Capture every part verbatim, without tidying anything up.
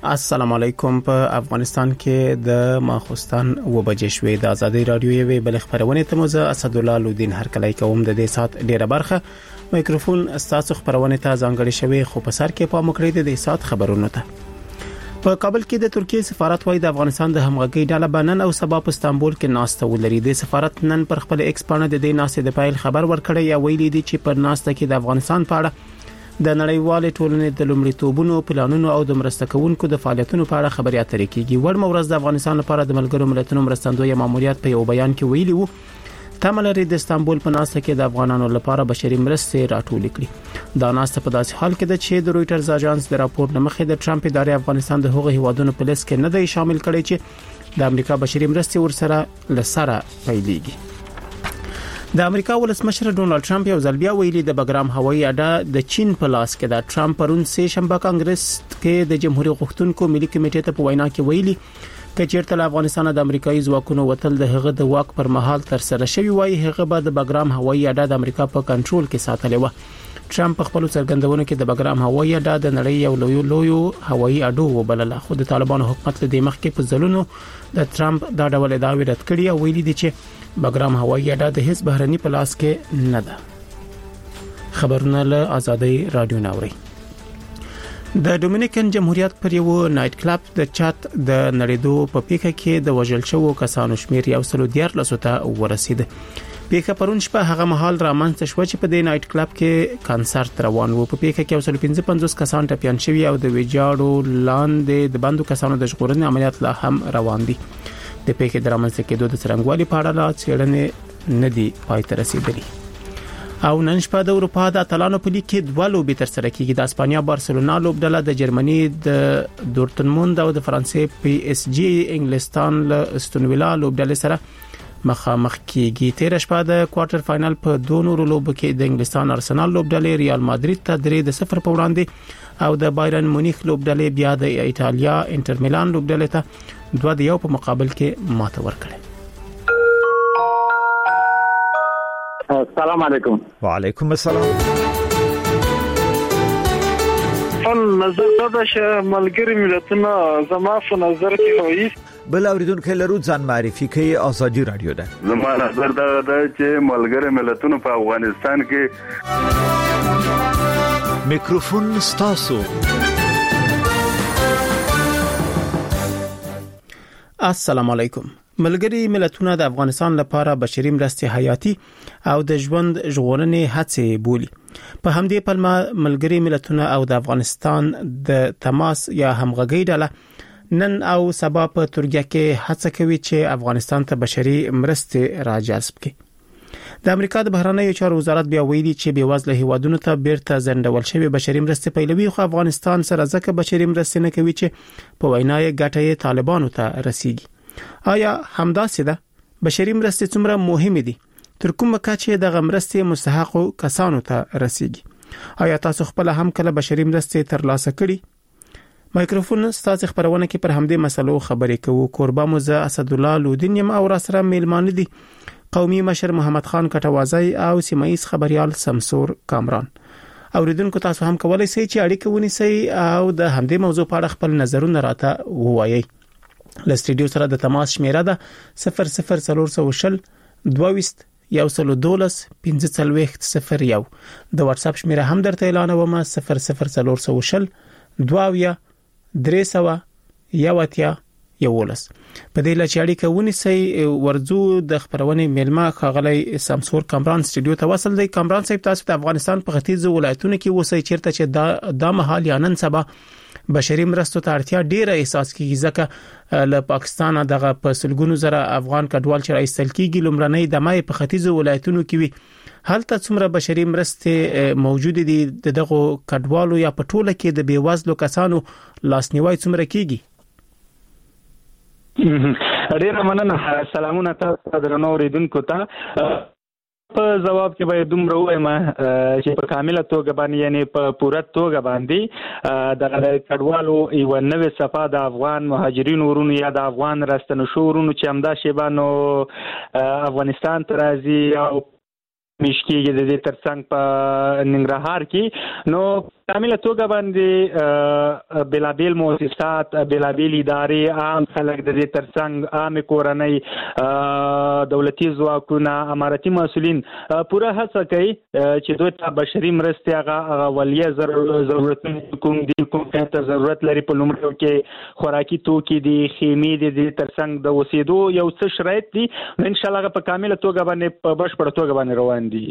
السلام علیکم. په افغانستان کې د ماخوستن و بجې شوې د ازادي رادیو یوې بل خبرونه ته موزه اسدالله لودین هر کله کوم د دې سات ډیره برخه میکروفون استاسو خبرونه ته ځانګړي شوی خو په سر کې په مکړې د دې سات خبرونه ته په کابل کې د ترکیه سفارت وای د افغانستان د همغږي ډله بنن او سبا په استانبول کې ناسته ولري. د سفارت نن پر خپل ایکس باندې د دې ناسته د پایل خبر ورکړی یا ویلي دي چې پر ناسته کې د افغانستان په اړه د نړیوال ټولنې د لومړیتوبونو پلانونو او د مرسته کوونکو د فعالیتونو په اړه خبرې اترې کیږي. ورمه ورځ د افغانستان لپاره د ملګرو ملتونو مرستندوی ماموریت په یو بیان کې ویلي وو تمه لري د استانبول په ناسته کې د افغانانو لپاره بشري مرستې راټول کړي. دا ناسته په داسې حال کې ده چې د رويټرز اژانس د راپور لمخې د ټرمپ ادارې افغانستان د هغو هیوادونو په لیست کې نه دی شامل کړي چې د امریکا بشري مرستې ورسره لسره پیلېږي. د امریکا ولسمشر ډونالد ټرمپ یو ځل بیا ویلي د بګرام هوایي اډه د چین په لاس کې ده. ټرمپ پرون سه شنبه کانګرس کې د جمهوریت غوښتونکو ملي کمیټې ته په وینا کې ویلي چې چیرته له افغانستان د امریکایي ځواکونو وتل د هغه د واک پر مهال تر سره شوی وای هغه به د بګرام هوایي اډه د امریکا په کنټرول کې ساتلې و. ټرمپ په خپل څرګندونو کې د بګرام هوایي اډه د نړۍ یو لوی لوی هوایي اډو وبلله خو د طالبانو حکومت له دې مخکې په ځلونو د ټرمپ دا ډول ادعاوې رد کړې او ویلي دي چې بګرام هوایي اډه د هیڅ بهرني پلاس کې نه ده. خبرونه له ازادي رادیو ناوړي. د ډومینیکن جمهوریت پر یو نایټ کلب د چات د نړیدو په پیښه کې د وژل شوو کسانو شمیر یو سل دیارلس ته ورسید. پیښه پرون شپه هغه مهال رامنځته شو چې په دې نایټ کلب کې کنسرت روان وو. په پیښه کې یو سل پنځه پنځوس کسان ټپيان شوي او د ویجاړو لاندې د بندو کسانو د ژغورنې عملیات لا هم روان دي. د پیښې د رامنځته کېدو د څرنګوالي په اړه لا څېړنې نه دي پای ته رسیدلي. او نن شپه د اروپا د اتلانو په لیګ کې دوه لوبې تر سره کیږي. د اسپانیا بارسلونا لوبډله د جرمني د دورتموند او د فرانسې پی اس جی انګلستان له استون ویلا لوبډلې سره مخامخ کیږي. تیر شپه د کوارټر فائنل په دوه نورو لوبو کې د انګلستان ارسنال لوبډلې ریال مادرید ته درې د صفر په وړاندې او د بایرن مونیخ لوبډلې بیا د ایتالیا انټر میلان لوبډلې ته دوه د یو په مقابل کې ماته ورکړه. السلام علیکم. وعلیکم السلام. فن نظر دا چې ملګری ملتونه زما په نظر کې هویس بل اوریدونکو لرو ځان معرفي کوي ازادي رادیو ده. زما نظر دا ده چې ملګری ملتونه په افغانستان کې میکروفون ستاسو. السلام علیکم. ملګری ملتونه د افغانستان لپاره بشري مرستې حیاتي او د ژوند ژغورنې هڅې بولي. په همدې پلمه ملګری ملتونه او د افغانستان د تماس یا همغږي ډله نن او سبا په ترکیه کې هڅه کوي چې افغانستان ته بشري مرستې راجذب کړي. د امریکا د بهرنیو چارو وزارت بیا ویلي چې بېوزله هیوادونو ته بیرته ځنډول شوی بشري مرستې پیلوي خو افغانستان سره ځکه بشري مرستې نه کوي چې په وینا یې ګټه طالبانو ته رسیږي. آیا همداسې ده؟ بشري مرستې څومره مهمه دي؟ تر کومه کچه د مرستې مستحقو کسانو ته رسیږي؟ آیا تاسو خپل هم کله بشري مرستې ترلاسه کړي؟ مایکروفون ستاسو خبرونه کې پر همدې مسلو خبرې کوو. قربان موزه اسدالله لودین یم او را سره میلمانه دي قومي مشر محمد خان کټوازی او سیمایي خبريال سمسور کامران. اوریدونکو تاسو هم کولای شئ چې اړیکه ونیسئ او د همدې موضوع په اړه خپل نظرونه راته ووایئ. له سټډیو سره د تماس شمیره ده صفر صفر څلور سو شل دویست یو سل دولس پنځه څلوېښت صفر یو. د واتس اپ شمیره هم درته اعلانوم صفر صفر څلور سو شل دوه درې سو یو اتیا یولس. په دې لچ اړیکه ونیسئ ورزو د خبرونه میلمه خاغلی سمسور کامران سټډیو ته وصل دی. کامران صاحب تاسو د افغانستان په ختیځ ولایتونو کې اوسئ چیرته چې دا د محل یا نن سبا بشري مرستو ته اړتیا ډیره احساس کیږي ځکه له پاکستان دغه په سلګونو زره افغان کډوال چې راځل کیږي لمړنۍ د مای په ختیځ ولایتونو کې وي. هلته څومره بشري مرستې موجود دي دغه کډوالو یا په ټوله کې د بیوزلو کسانو لاسنیوي څومره کیږي؟ ډیره مننه. سلامونه تاسو درنو اوریدونکو ته. په جواب کې به دومره وایم چې په کامله توګه باندې یعنی په پوره توګه باندې د کډوالو یو نوې صفه د افغان مهاجرینو ورونو یا د افغان راستنشو ورونو چې همدا شیبانو افغانستان ته راځي او مشکیږي د دې ترڅنګ په ننګرهار کې نو کامله توګه باندې بلابل مؤسسات بلابل ادارې عام خلک د دې ترڅنګ عام کورنۍ دولتي ځواکونه اماراتي مسؤلین پوره هڅه کوي چې دوی ته بشري مرستې هغه اوليه ضرورتونه کوم دي کوم ته ضرورت لري په لومړیو کې خوراکي توکي دي خیمې دي د ترڅنګ د اوسېدو یو څه شرایط دي ان شاء الله په کامله توګه باندې په بشپړه توګه باندې روان دي.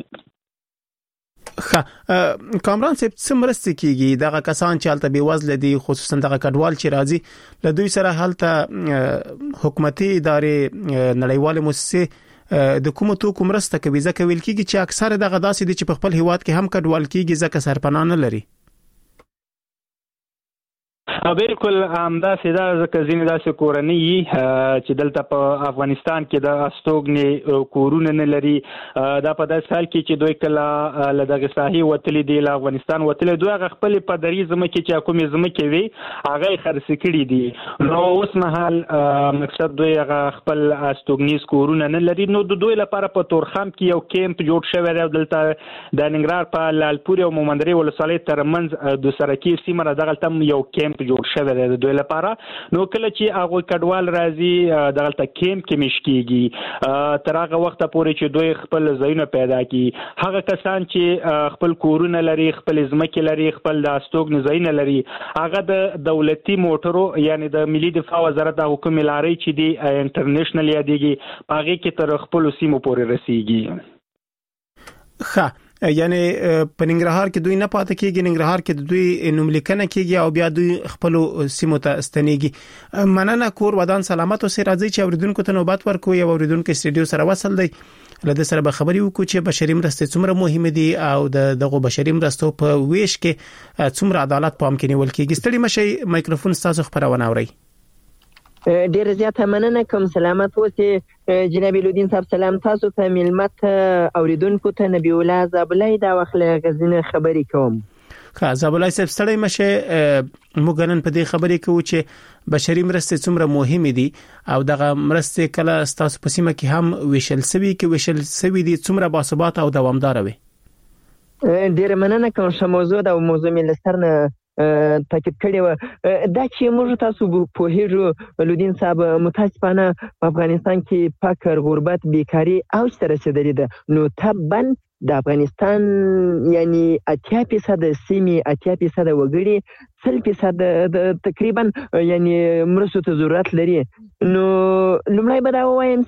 ښه کامران صاحب څه مرسته کیږي دغه کسان چې هلته بې وزله دي خصوصا دغه کډوال چې راځي له دوی سره هلته حکومتي ادارې نړیوال مؤسسې د کوم توکو مرسته کوي ځکه ویل کیږي چې اکثره دغه داسې دي چې په خپل هیواد کې هم کډوال کیږي ځکه سرپناه نه لري. بالکل همدا سیدا ځکه ځینې داسې کورنۍ چې دلته په افغانستان کې د استوګنې کورونه نه لري دا په داسې حال کې چې دوی کله له دغه ساحې وتلي دي له افغانستان وتلي دوی هغه خپل په درې ځمکې چې کومې ځمکې وي هغه یې خرڅ کړي دي نو اوس مهال مقصد دوی هغه خپل استوګنیز کورونه نه لري نو د دوی لپاره په تورخم کې یو کیمپ جوړ شوی دی دلته د ننګرهار په لالپور او مومندرې ولسوالۍ ترمنځ د سرکي سیمه دغلته یو کیمپ جوړ شوی دی د دوی لپاره نو کله چې هغه کډوال راځي دغلته کیمپ کې مشکیږي تر هغه وخت پورې چې دوی خپل ځایونه پیدا کړي هغه کسان چې خپل کورونه لري خپل ځمکې لري خپل د استوګن ځایونه لري هغه د دولتي موټرو یعنی د ملي دفاع وزارت د حکومت لاري چې دی انټرنیشنل یادېږي هغه کې تر خپل سیمو پورې رسیږي. ښه یعنی په ننګرهار کې دوی نه پاتې کېږي ننګرهار کې دوی نوملیکنه کېږي او بیا دوی خپل سیمو ته ستنېږي. مننه کور ودان سلامت اوسې راځي چې اوریدونکو ته نوبت ورکوي او اوریدونکو استډیو سره وصل دی لده سره به خبري وکړو چې بشري مرستې څومره مهمه دي او د دغه بشري مرستو په ویش کې څومره عدالت پام کې نیول کېږي. ستړي مشي مایکروفون تاسو خبرونه اوري. ډیر زیاته مننه کوم سلامت اوسې جناب لودین صاحب سلام تاسو ته ملمت اوریدونکو ته نبی الله زابلای دا وخت غزنه خبري کوم. ښه زابلای صاحب ستړي مشه موږ نن په دې خبرې کوو چې بشري مرستې څومره مهمه دي او دغه مرستې کله تاسو په سیمه کې هم ویشل سوي کې ویشل سوي دي څومره باثبات او دوامدار وي. ډیر مننه کوم چې موضوع دا موضوع مې لسترنه تاکید کړی و دا چې موږ تاسو په هیرو لودین صاحب متاسفانه په افغانستان کې فقر غربت بیکاری او سره رسیدلی ده نو طبعا د افغانستان یعنی اتیا فیصد سیمې اتیا فیصد وګړي سل فیصد تقریبا یعنی مرستو ته ضرورت لري نو لومړی به دا وایم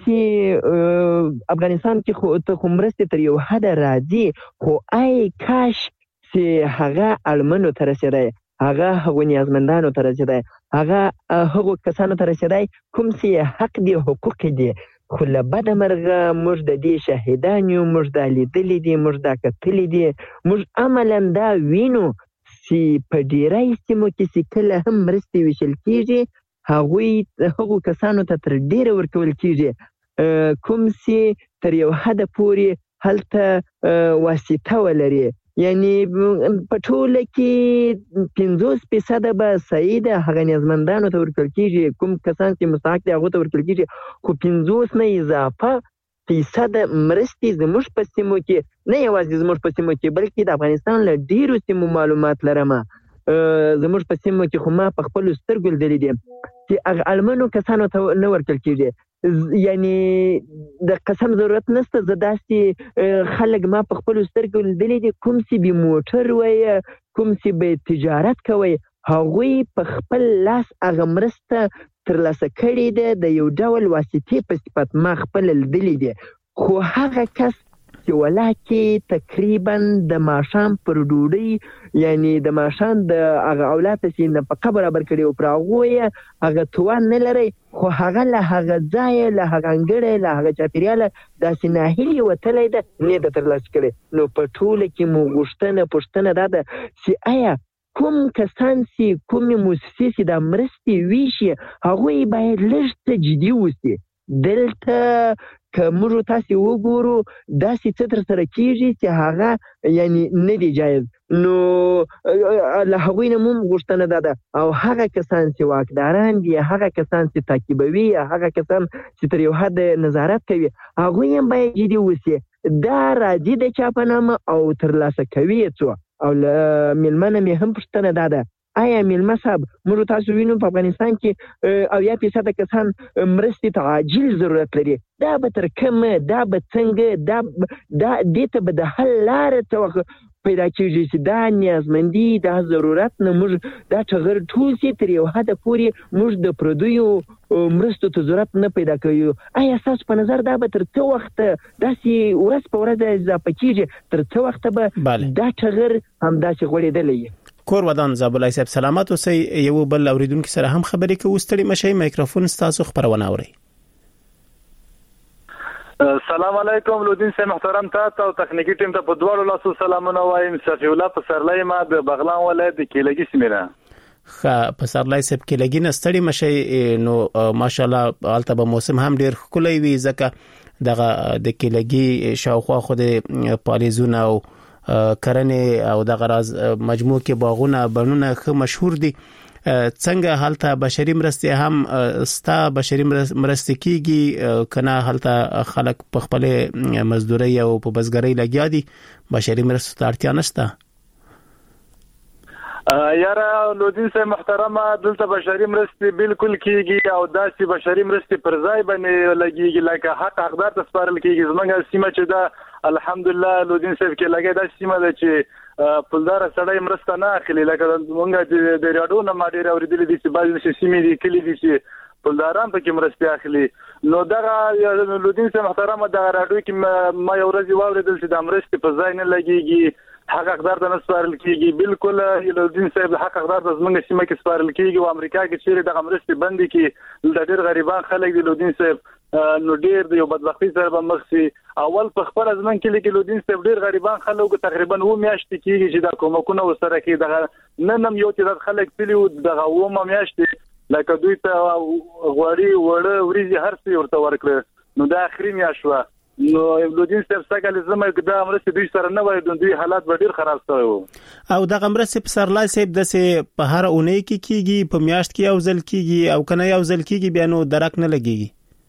چې افغانستان کې خو ته مرستې تر یو حد راځي خو آی کاش چې هغه اړمنو ته رسیدای هغه هغه نیازمندانو ته رسیدای هغه هغه کسانو ته رسیدای کوم چې حق دي حقوق دي خو له بده مرغه موږ د دې شاهدان یو موږ د لیدلې دي موږ د کتلې دي موږ عملاً دا وینو چې په ډیری سیمو کې چې کله هم مرستې ویشل کېږي هغوی هغو کسانو ته تر ډیره ورکول کېږي کوم چې تر یو حده پورې هلته واسطه ولري یعنی په ټوله کې پنځوس فیصد به صحیح ده هغه نیازمندانو ته ورکول کېږي کوم کسان چې مستحق دي هغو ته ورکول کېږي خو پنځوس نه اضافه فیصد مرستې زموږ په سیمو کې نه یوازې زموږ په سیمو کې بلکې د افغانستان له ډیرو سیمو معلومات لرم زموږ په سیمو کې خو ما په خپلو سترګو لیدلي دي چې هغه اړمنو کسانو ته نه ورکول کېږي یعنی د قسم ضرورت نشته زه داسې خلک ما په خپلو سترګو لیدلي دي کوم چې به موټر وایي کوم چې به تجارت کوي هغوی په خپل لاس هغه مرسته ترلاسه کړې ده د یو ډول واسطې په صفت ما خپل لیدلي دي خو هغه کس چې ولاکې تقریبا د ماښام پر ډوډۍ یعنی د ماښام د هغه اولاد چې نفقه برابر کړي او پر هغوی هغه توان نه لري خو هغه له هغه ځایه له هغه انګړه له هغه چاپیریاله داسې ناهیلي وتلی ده نه ده ترلاسه کړې نو په ټوله کې مو غوښتنه پوښتنه دا ده چې آیا کوم کسان چې کومې موسسې چې دا مرستې ویشي هغوی باید لږ څه جدي اوسي دلته که موږ تاسې وګورو داسې څه ترسره کېږي چې هغه یعنی نه دی جایز نو له هغوی نه مو غوښتنه دا ده او هغه کسان چې واکداران دي هغه کسان چې تعقیبوي هغه کسان چې تر یو حد نظارت کوي هغوی هم باید جدي اوسي دا راځي د چا په نامه او ترلاسه کوي څو او مېلمنه مې هم پوښتنه دا ده آیا مېلمه صاحب موږ تاسو وینو په افغانستان کې اویا فیصده کسان مرستې ته عاجل ضرورت لري دا به تر کومه دا به څنګه دا دا دې ته به د حل لارې څه وخت پیدا کېږي چې دا نیازمندي دا ضرورت نه موږ دا ټغر ټول سي تر یو حده پورې موږ د پردیو مرستو ته ضرورت نه پیدا کوي آیا ستاسو په نظر دا به تر څه وخت داسې ورځ په ورځ اضافه کېږي تر څه وخت به دا ټغر همداسې غوړېدلی کور ودان زابلای صاحب سلامات اوسئ یو بل اوریدونکو سره هم خبرې کوو ستړي مشي مایکروفون تاسو خبرونه اورئ السلام علیکم لودین صاحب محترم تاسو او تخنیکی ټیم ته په دوه لاسو سلامونه وایم صفی الله پسرلای ما د بغلان ولایت د کیلګي سیمه خ پسرلای صاحب کیلګي نستړي مشي نو ماشاءالله البته به موسم هم ډیر ښکلی وي ځکه دغه د کیلګي شاوخوا خو د پالیزونه او کرنې او د غراز مجموع کې باغونه بڼونه خو مشهور دي څنګه حالت بشري مرستې هم ستا بشري مرستې کیږي کنه حالت خلک په خپل مزدوري او په بزګرۍ لګیا دي بشري مرستې ته اړتیا نشته یاره لودین صاحب محترمه دلته بشري مرستې بالکل کیږي او داسې بشري مرستې پر ځای باندې لګیږي لکه حق حقدار ته سپارل کیږي زمونږ سیمه چې دا الحمدلله لودین صاحب کې لګي دا سیمه ده چې پلدار سړی مرسته نه اخلي لکه مونږ د ریاډو نه ما ډیر اوریدلې دي چې بعضې سیمې دي کلی دي چې پلداران پکې مرستې اخلي نو دغه لودین صاحب محترمه دغه راډیو کې ما یو ورځ واوریدل چې د مرستې په ځای نه لګیږي حق حقدار ته نه سپارل کیږي بالکل لودین صاحب حق حقدار ته زمونږ سیمه کې سپارل کیږي او امریکا کې چیرې دغه مرستې بندي کې د ډیر غریبان خلک دي لودین صاحب نو ډیر د یو بدبختی سره به مخ شي اول په خبر ازمن کې کې لودین صاحب ډیر غریبان خلک تقریبا و میاشتې کیږي چې دا کومکونه وسره کې دغه نن هم یو چې د خلک تلیو دغه و میاشتې لکه دوی ته غوړي وړه وريزي هر څه ورته ورکړه نو دا اخري میاشوه نو لودین صاحب څنګه لزمه کدا مرسته دوی سره نه وای دوی حالات به ډیر خراب شوی او دغه مرسته په سرلای صاحب د سه په هر اونۍ کې کیږي په میاشت کې یو ځل کیږي او کنه یو ځل کیږي بیا نو درک نه لګيږي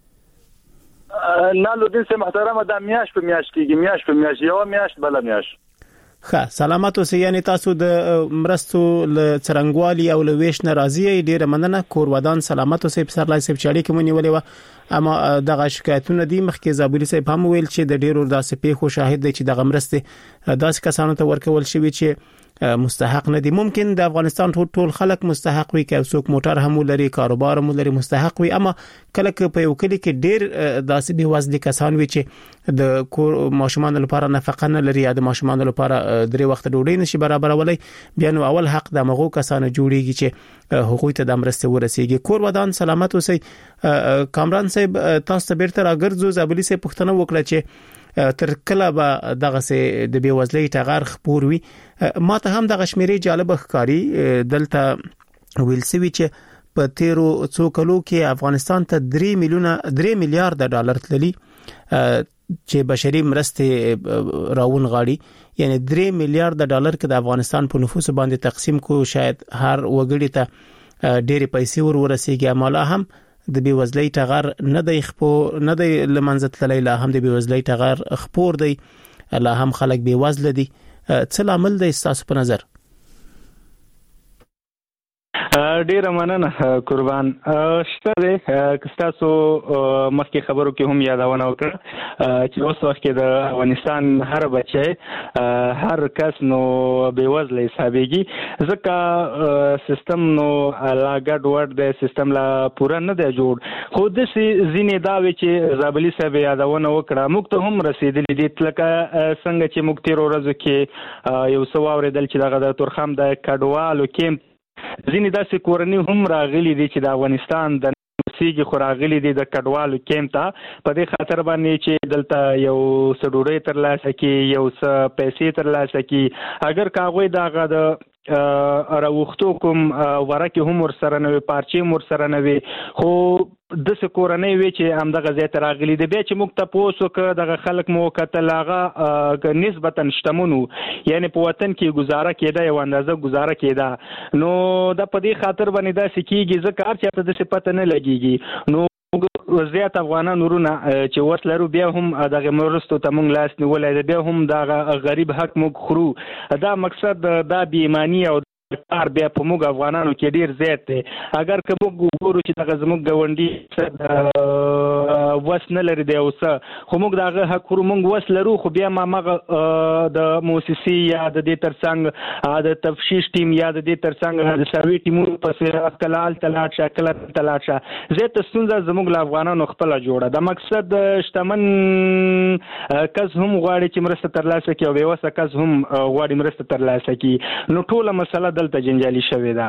نه لودین صاحب محترمه دا میاش په میاش کیږي میاش په میاش یو میاش بل میاش ښه سلامات اوسئ یعنی تاسو د مرستو ل څرنګوالي او ل ویش ناراضي ډیره مننه کور ودان سلامات اوسئ په سرلای صاحب چالي کې مونږ ولې و اما دغه شکایتونه دي مخکې زابلی صاحب هم ویل چې د ډیرو داسې پیښو شاهد دي چې دغه مرستې داسې کسانو ته ورکول شوی چې مستحق نه دي ممکن د افغانستان ټول ټول خلک مستحق وي که څوک موټر هم لري کاروبار هم لري مستحق وي اما کله په یو کلی کې ډیر داسې به وزن کسان وي چې د کور ماشومان لپاره نفقه نه لري یا د ماشومان لپاره درې وخت ډوډۍ نشي برابرولای بیا نو اول حق د مغو کسانو جوړیږي چې حقوق ته د مرسته ورسیږي کور ودان سلامت اوسئ کامران صاحب تاسو ته بیرته راګرځو زابلی صاحب پوښتنه وکړه چې تر کله به دغه سه د بیوزلۍ ټغر خپور وي ما ته هم دغه شمیرې جالب ښکاری دلته ویل سوي چې په تیرو څو کلو کې افغانستان ته درې میلیونه درې میلیارډ ډالر تللی چې بشري مرستې راون غاړي یعنی درې میلیارډ ډالر کې د افغانستان په نفوس باندې تقسیم کو شاید هر وګړي ته ډېری پیسې ور ورسیږي مالا هم د بیوزلۍ ټغر نه دی خپو نه دی لمنځه تللی لا هم د بیوزلۍ ټغر خپور دی لا هم خلک بیوزل دي څه عمل دی تاسو په نظر ډیر مننه قربان شته تاسو مخکې خبرو کې هم یادونه وکړه چې اوس وخت کې د افغانستان هر بچی هر کس نو بیوزل حسابيږي ځکه سیستم نو لاګډ ورډ د سیستم لا پورا نه دی جوړ خو د زینې دا وی چې زابلی صاحب یادونه وکړه موږ ته هم رسیدلې دي لکه څنګه چې موږ تیر ورځ کې یو څو اوریدل چې دغه د تورخم د کډوالو کیمپ ځینې داسې کورنۍ هم راغلي دي چې د افغانستان د سیګي خوراغلي دي د کډوالو کیمپ ته په دې خاطر باندې چې دلته یو سډوړې تر لاسه کې یو څه پیسې تر لاسه کې اگر کاغوي داغه د راوختو کوم ورکه هم ور سره نه پارچې مور سره نه وي خو د سکورنۍ وی چې هم دغه ځای ته راغلي دي به چې موږ ته پوسو ک دغه خلک مو کتلاغه نسبتا شتمنو یعنی په وطن کې گزاره کېده یو اندازه گزاره کېده نو د په دې خاطر باندې دا سکیږي ځکه چې ته د صفته نه لګيږي نو موږ زیات افغانان ورونه چې وس لرو بیا هم دغه مرستو ته موږ لاس نیولای دی، بیا هم دغه غریب حق موږ خورو. دا مقصد دا بې ایماني او کار بیا په موږ افغانانو کې ډیر زیات دی. اگر که موږ وګورو چې دغه زموږ ګاونډي وس نه لري دی او څه، خو موږ دغه حق خورو، موږ وس لرو، خو بیا مامغه د موسسې یا د دې ترڅنګ د تفتیش ټیم یا د دې ترڅنګ د سروي ټیمونو پسې کلال تلاټ شکل تلاټ شه زیات ستونزه زموږ له افغانانو خپل جوړه. د مقصد شتمن کس هم غواړي چې مرسته ترلاسه کړي او بېوسه کس هم غواړي مرسته ترلاسه کړي، نو ټوله مسله دلته جنجالي شوې ده.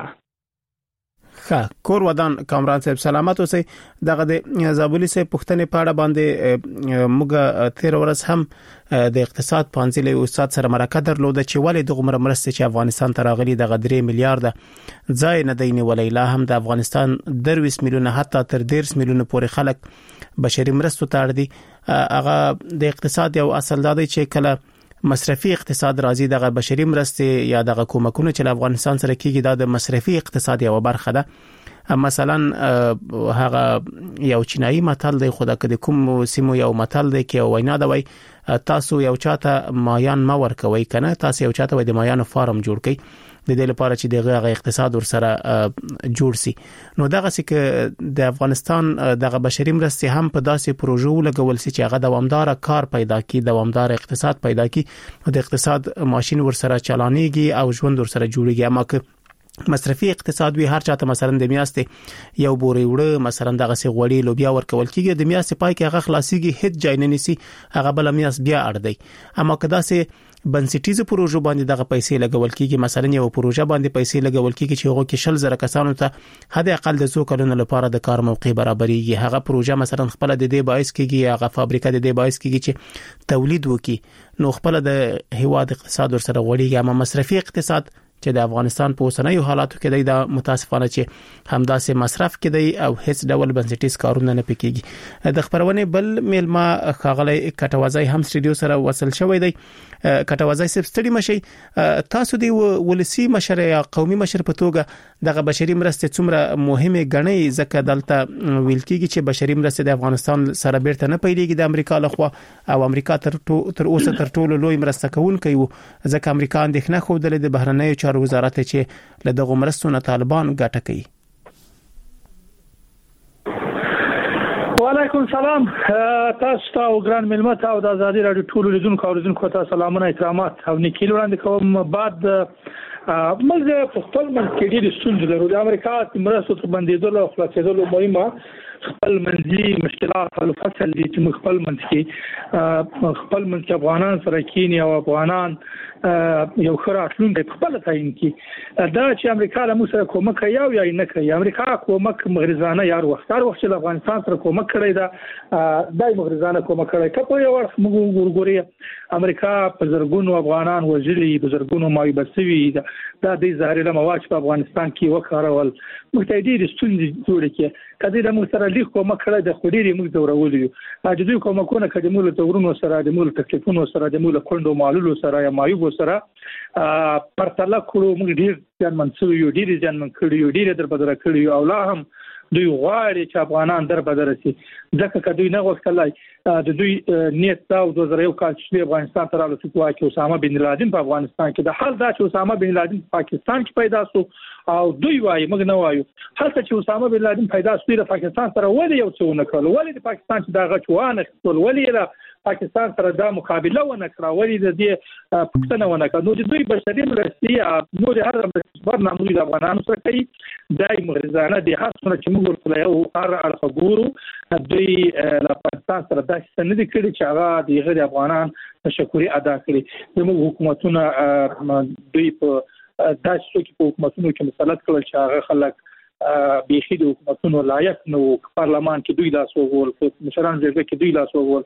ښه، کور ودان کامران صاحب سلامت اوسئ. دغه د زابلی صاحب پښتنې پاړه باندې موږ تیر ورځ هم د اقتصاد پانځلې استاد سره مرکه درلوده چې ولې دغه مرسته چې افغانستان ته راغلي دغه درې میلیارډ ځای نه دی نیولای. لا هم د افغانستان درویس میلیونه حتی تر ډیرس میلیونه پورې خلک بشري مرستو ته اړ دي. هغه د اقتصاد یو اصل دا دی چې کله مصرفي اقتصاد راځي دغه بشري مرستې یا دغه کومکونه چې افغانستان سره کیږي دا د مصرفي اقتصاد یو برخه ده. مثلا هغه یو چینایي متل دی، خدا کده کوم سیمو یو متل دی کې وینا دا وای تاسو یو چاته مایان ما ورکوي کنه، تاسو یو چاته وای د مایانو فارم جوړ کړئ د دې لپاره چې دغه اقتصاد ور سره جوړ سي. نو دغه سي کې د افغانستان دغه بشري مرستې هم په داسې پروژو لګول سي چې هغه دوامدار کار پیدا کړي، دوامدار اقتصاد پیدا کړي، د اقتصاد ماشين ور سره چلانيږي او ژوند ور سره جوړيږي. اما که مصرفي اقتصاد وی هر چاته مثلا د میاشتې یو بوري وړه مثلا دغه سي غوړي لوبیا ورکول کیږي، د میاشتې پای کې هغه خلاصيږي، هیڅ ځای نه نيسي، هغه بل میاشت بیا اړ دی. اما کدا سي بنسټیزه پروژو باندې دغه پیسې لګول کیږي، مثلا یو پروژه باندې پیسې لګول کیږي چې هغه کې شل زره کسانو ته حد اقل د څو کلونو لپاره د کار موقع برابرېږي. هغه پروژه مثلا خپل د دې باعث کیږي، هغه فابریکه د دې باعث کیږي چې تولید وکړي، نو خپل د هیواد اقتصاد ور سره وړيږي. اما مصرفي اقتصاد چې د افغانستان په اوسنیو حالاتو کې د متاسفانه چې همداسې مصرف کې دی او هیڅ ډول بنسټیز کارونه نه پکېږي. د خبرونه بل میلما خاغلی کټوازای هم سټډیو سره وصل شوی دی. کټوازای سب ستړي مشي، تاسو دی ولسی مشر یا قومي مشر په توګه دغه بشري مرستې څومره مهمه غنۍ، ځکه دلته ویل کېږي چې بشري مرستې د افغانستان سره بیرته نه پیلېږي د امریکا لخوا، او امریکا تر تر اوسه تر ټولو لوی مرسته کوونکی وو، ځکه امریکا اندېښنه خوده د بهرنیو چارو وزارت چې له دغه مرستو نه طالبان ګټه کوي. وعلیکم سلام تاسو ته او ګران ملمت او د ازادي رادیو ټولو لیدونکو او لیدونکو ته سلامونه احترامات او نیکی وړاندې کوم. بعد موږ په خپل منځ کې ډېر ستونزې لرو. د امریکا مرستو ته بندیدل او خلاصېدل مهمه خپل منځي مشکلات او فصل دي چې موږ خپل منځ کې خپل منځ کې افغانان سره کینی او افغانان یو خرافلون په خپل تعین کې دا چې امریکا له موږ سره کومک یو یا نه کوي. امریکا کومک مغرضانه یار وختار وخت چې افغانستان سره کومک کړی دا دای مغرضانه کومک کړی. کله یو وخت موږ ورګوري امریکا په زرګونو افغانان وژلي، په زرګونو مایوب شوي، دا د زهري مواد په افغانستان کې وکړول. موږ ته دې ستونزې جوړې کړي کله د موږ سره لیک کومک کړی د خوري موږ دورولې یو. د دوی کومکونه کله موږ له تورونو سره د موږ تکلیفونو سره د موږ کندو مالولو سره یا مایوب سره پرتله کړو. موږ ډیر ځان منسوي یو، ډیر ځان من کړی یو، ډیر در بدره کړی یو، او لا هم دوی غواړي چې افغانان در بدره شي. ځکه که دوی نه غوښتلای د دوی نیت دا او د زریو کال چې افغانستان ته راغلی چې اسامه بن لادن په افغانستان کې د حال دا چې اسامه بن لادن په پاکستان کې پیدا شو او دوی وایي موږ نه وایو هلته چې اسامه بن لادن پیدا شو د پاکستان سره ولې یو څه نه کړل، ولې د پاکستان چې دا غچوانه خپل ولې را پاکستان سره دا مقابله ونه کړه، ولې د دې پښتنه ونه کړه. نو د دوی بشري مرستې نو د هر برنامه د افغانانو سره کوي دای مغرضانه د هر څونه چې موږ ورته یو هر اړخ ګورو دوی له پاکستان سره دا څه نه دي کړی چې هغه د غیر افغانان تشکر ادا کړي. زموږ حکومتونه دوی په داسې څوک په حکومتونو کې مسلط کړل چې هغه خلک بيخي د حکومتونو لایق نو، پارلمان کې دوی لاس وګول، مشران جرګه کې دوی لاس وګول،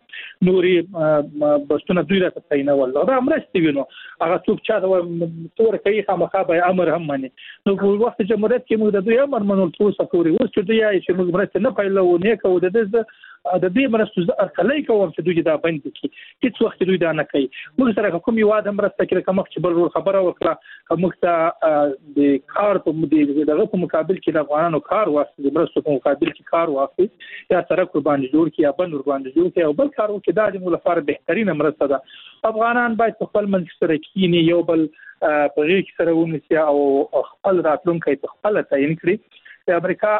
نوري بستونه دوی راته تعینول. دا مرستې وینو هغه څوک چې تور کوي خامخا به امر هم مني. نو په وخت جمهوریت کې موږ د دوی امر منول تاسو پورې اوس چې دوی چې موږ مرسته نه پایلو نه کوو د دې د دې مرستو ارکلای کوم چې دوی دا بند کړي. هیڅ وخت دوی دا نه کوي. موږ سره کوم یو ادم مرسته کړي کوم چې بل خبره وکړه کوم ته د کار په دغه په مقابل کې د افغانانو کار واخلي د مرستو په مقابل کې کار واخلي یا سره قرباني جوړ کړي یا بل قرباني جوړ کړي او بل کار وکړي دا د موږ لپاره بهترینه مرسته ده افغانان باید خپل منځ سره کینی یو بل په غیر کې سره ونیسي او خپل راتلونکي په خپل تعین کړي د امریکا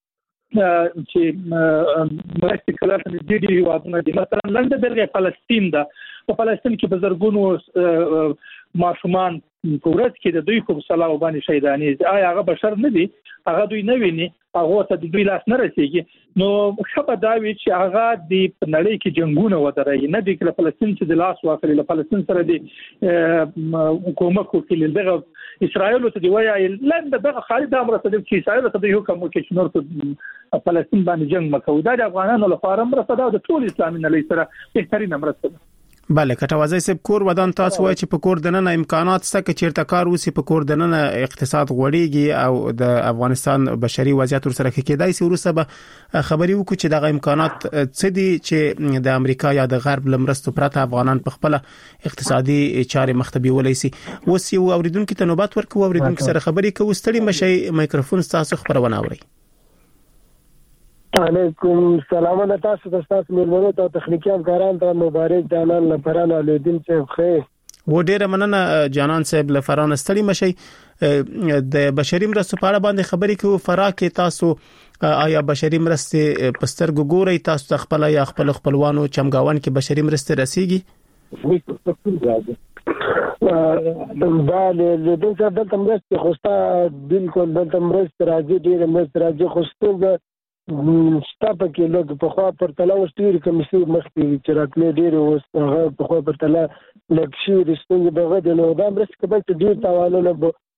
چې مرستې کله د دې ډېری وادونه دي مثلا لنډه بلګه فلسطین ده په فلسطین کې بزرګونو ماشومان په ورځ کې د دوی په صلاح باندې شهیدانې آیا هغه بشر نه دي هغه دوی نه ویني هغه ته د دوی لاس نه رسیږي نو خبره دا وی چې هغه د نړۍ کې جنگونه ودرېږي نه دي چې فلسطین چې د لاس واخلي له فلسطین سره د حکومت کوي دغه اسرائیل ته دی وایي لنډه دغه خالد امر ته چې اسرائیل ته د حکم وکړي چې نور په فلسطین باندې جنگ مکو دا د افغانانو لپاره مرسته ده د ټول اسلامي نړۍ سره بهترینه مرسته ده بله کټوازی سب کور ودان تاسو وای چې په کور دننه امکانات سته چې چیرته کار وسی په کور دننه اقتصاد غوړیږي او د افغانستان بشري وضعیت ورسره کېدای شي ورسره به خبري وکړو چې دغه امکانات څه دي چې د امریکا یا د غرب لمرستو پرته افغانان په خپل اقتصادي چارې مختبي ولې سي اوس یو اوریدونکو ته نوبت ورکو اوریدونکو سره خبري کوو ستړي مشي مایکروفون تاسو خبرونه اوري علیکم سلام علیکم تاسو د تاسو ملمنو ته تخنیکی همکاران ته مبارک جانان لپاره علودین چې خې و ډیره مننه جانان صاحب لفران ستړي مشي د بشري مرستو په اړه باندې خبرې کوو فرا کې تاسو آیا بشري مرستې پستر ګوري تاسو خپل یا خپل خپلوانو چمګاون کې بشري مرستې رسیږي دا له دې څخه د تمرست خوستا بالکل د تمرست راځي ډیره مرست راځي خوستو ستا پکې لږ په خوا پر تلا وستوري کمیسي مخکې چې راتلې ډېر اوس هغه په خوا پر تلا لږ شي رښتونی دغه د نو دا مرسته کبل چې ډېر تاوانونه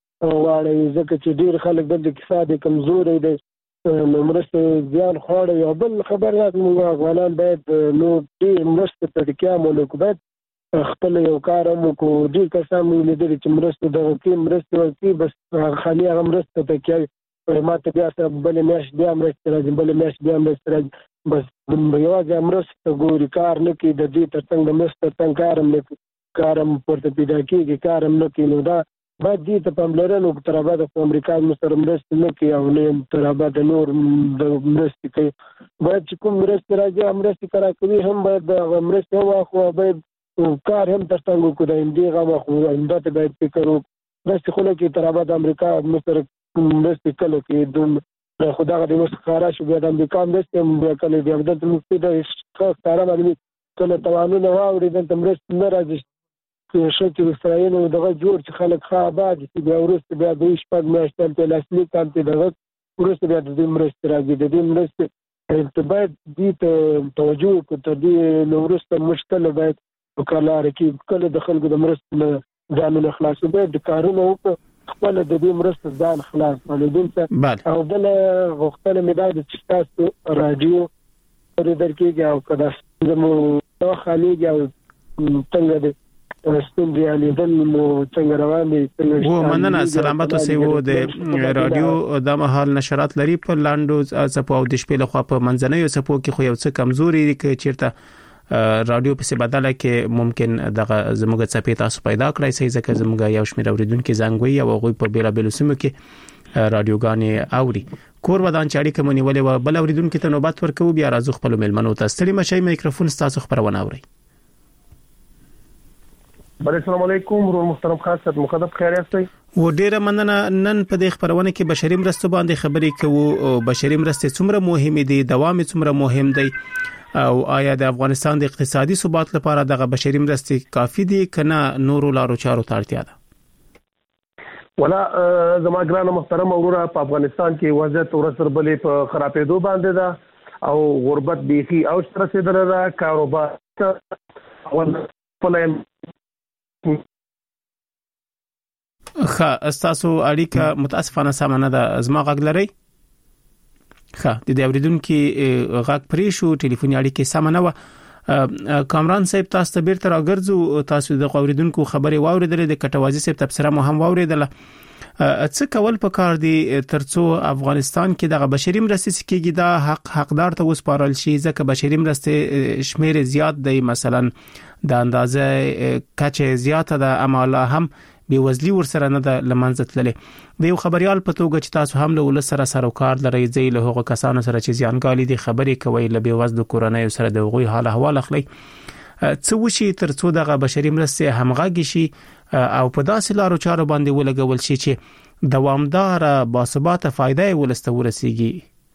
واړي ځکه چې ډېر خلک د اقتصاد کمزوري دي نو مرسته ځان خوړ یو بل خبرات موږ افغانان باید نو ډېر مرسته ته کېم ولکو باید خپل یو کار مو کو ډېر کسان مو لیدل چې مرسته دغه کې مرسته ورکړي بس خالي هغه مرسته ته کوي ماته بیا سره بل میاش بیا مرسته راځي بل میاش بیا مرسته راځي بس یوازې مرسته ګوري کار نه کوي د دې ترڅنګ مرسته څنګه کارم نه کارم پورته پیدا کیږي کارم نه کوي نو دا باید دې ته پاملرنه وکړي تر هغه د امریکا سره مرسته نه کوي او نه تر هغه د نور د مرسته کوي باید چې کوم مرسته راځي مرسته کرا کوي هم باید د مرسته واخو باید کار هم ترڅنګ وکړي دې غوا خو اندته باید فکر وکړي بس خو نه کې تر هغه د امریکا سره مرسته کله کې دوم خدا غوډه مسخره شو بیا د امریکا مرسته بیا کله بیا د مسته د ښکارا باندې کله توانونه واوري د مرسته نه راځي چې شته اسرائیل دغه جوړ چې خلک ښه آباد دي بیا ورسته بیا د شپږ میاشتې په لاسلیک کانته دغه ورسته بیا د مرسته راځي د دې مرسته ارتباط دي ته توجه کوته دي نو ورسته مشکل باید وکړه کې کله د خلکو د مرسته ځانونه خلاصو به د کارونو وکړه خپل د دې مرسته ځان خلاص ولودین ته او بل غوښتنه مې دا چې تاسو رادیو پرې درکېږي او کدا زمو خالي او څنګه د ستوندې علي دل مو څنګه روان دي و مننه سلامت اوسئ و د رادیو د مهال نشرات لري په لاندو سپو او د شپې له خوا په منځنوي سپو کې خو یو څه کمزوري کې چیرته رادیو په بدله کې ممکن دغه زموږ څپې تاسو پیدا کړئ سي ځکه زموږ یو شمېر اوریدونکو زنګوي او غوي په بیلا بیل سیمو کې رادیوګانې اوري کور ودان چاړي کومنی ولې و بل اوریدونکو ته نوبت ورکو بیا راځو خپل ملمنو ته ستړي مشي مایکروفون تاسو خبرونه اوري السلام علیکم ورو محترم خاصت مقدم خیر یاستئ و ډیره مننه نن په دې خبرونه کې بشري مرستو باندې خبرې کوو بشري مرستې څومره مهمه دي دوام څومره مهم دی او آیا د افغانستان د اقتصادي ثبات لپاره دغه بشري مرستې کافي دي کنه نورو لارو چارو ته اړتیا ده ولا زما ګران محترم وروره په افغانستان کې وضعیت ورسره بلې په خرابېدو باندې ده او غربت بيخي او سره رسیدل ده کاروبار اول پلان خا استاسو اړیکه متاسفانه سمانه ده زما غږ لري خا د دې اوریدونکو غږ پرې شو ټلیفوني اړیکه سمانه و کامران صاحب تاسو ته بیرته راګرځو تاسو د اوریدونکو خبري واوریدل د کټوازی صاحب تبصره مو هم واوریدل څه کول پکار دي ترڅو افغانستان کې د بشري مرستې کېږي دا حق حقدار ته وسپارل شي ځکه بشري مرستې شمیر زیات دی مثلا د اندازې کچه زیاته ده اما لا هم بیوزلي ورسره نه د لمنځه تللې د یو خبريال په توګه چې تاسو هم له ول سره سروکار لري ځای له هغو کسانو سره چې زیانګالي دي خبرې کوي له بیوزلو کورنۍ سره د غوي حال احوال اخلي څه وشي ترڅو دغه بشري مرستې همغږي شي او په داسې لارو چارو باندې ولګول شي چې دوامدار باثباته فائدې ولسته ورسیږي.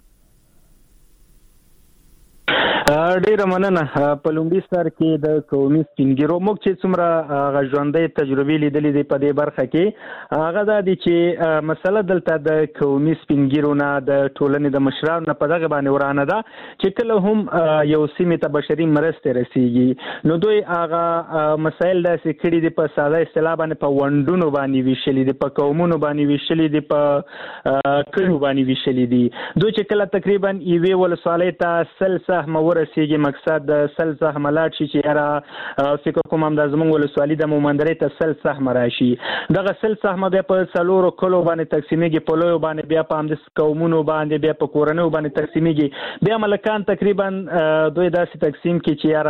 ډیره مننه. په لومړي سر کې د قومي سپینګیرو موږ چې څومره غژوندۍ تجربې لیدلې دي په دې برخه کې هغه دا دي چې مسله دلته د قومي سپینګیرو نه د ټولنې د مشرانو نه په دغه باندې ورانه ده چې کله هم یو سیمې ته بشري مرستې رسیږي نو دوی هغه مسایل داسې کړي دي په ساده اصطلاح باندې په وندونو باندې ویشلې دي په قومونو باندې ویشلې دي په کړو باندې ویشلې دي. دوی چې کله تقریبا ایوي ولسوالۍ ته سل سهم ورسیږي مقصد د سل سهم لاټ شي چې را فکر کوم هم د زمون ولسوالۍ د مومندرې ته سل سهم راشي دغه سل سهم بیا په څلورو کلو باندې تقسیمېږي په لوی باندې بیا په همد قومونو باندې بیا په کورنۍ باندې تقسیمېږي بیا ملکان تقریبا دوی داسې تقسیم کې چې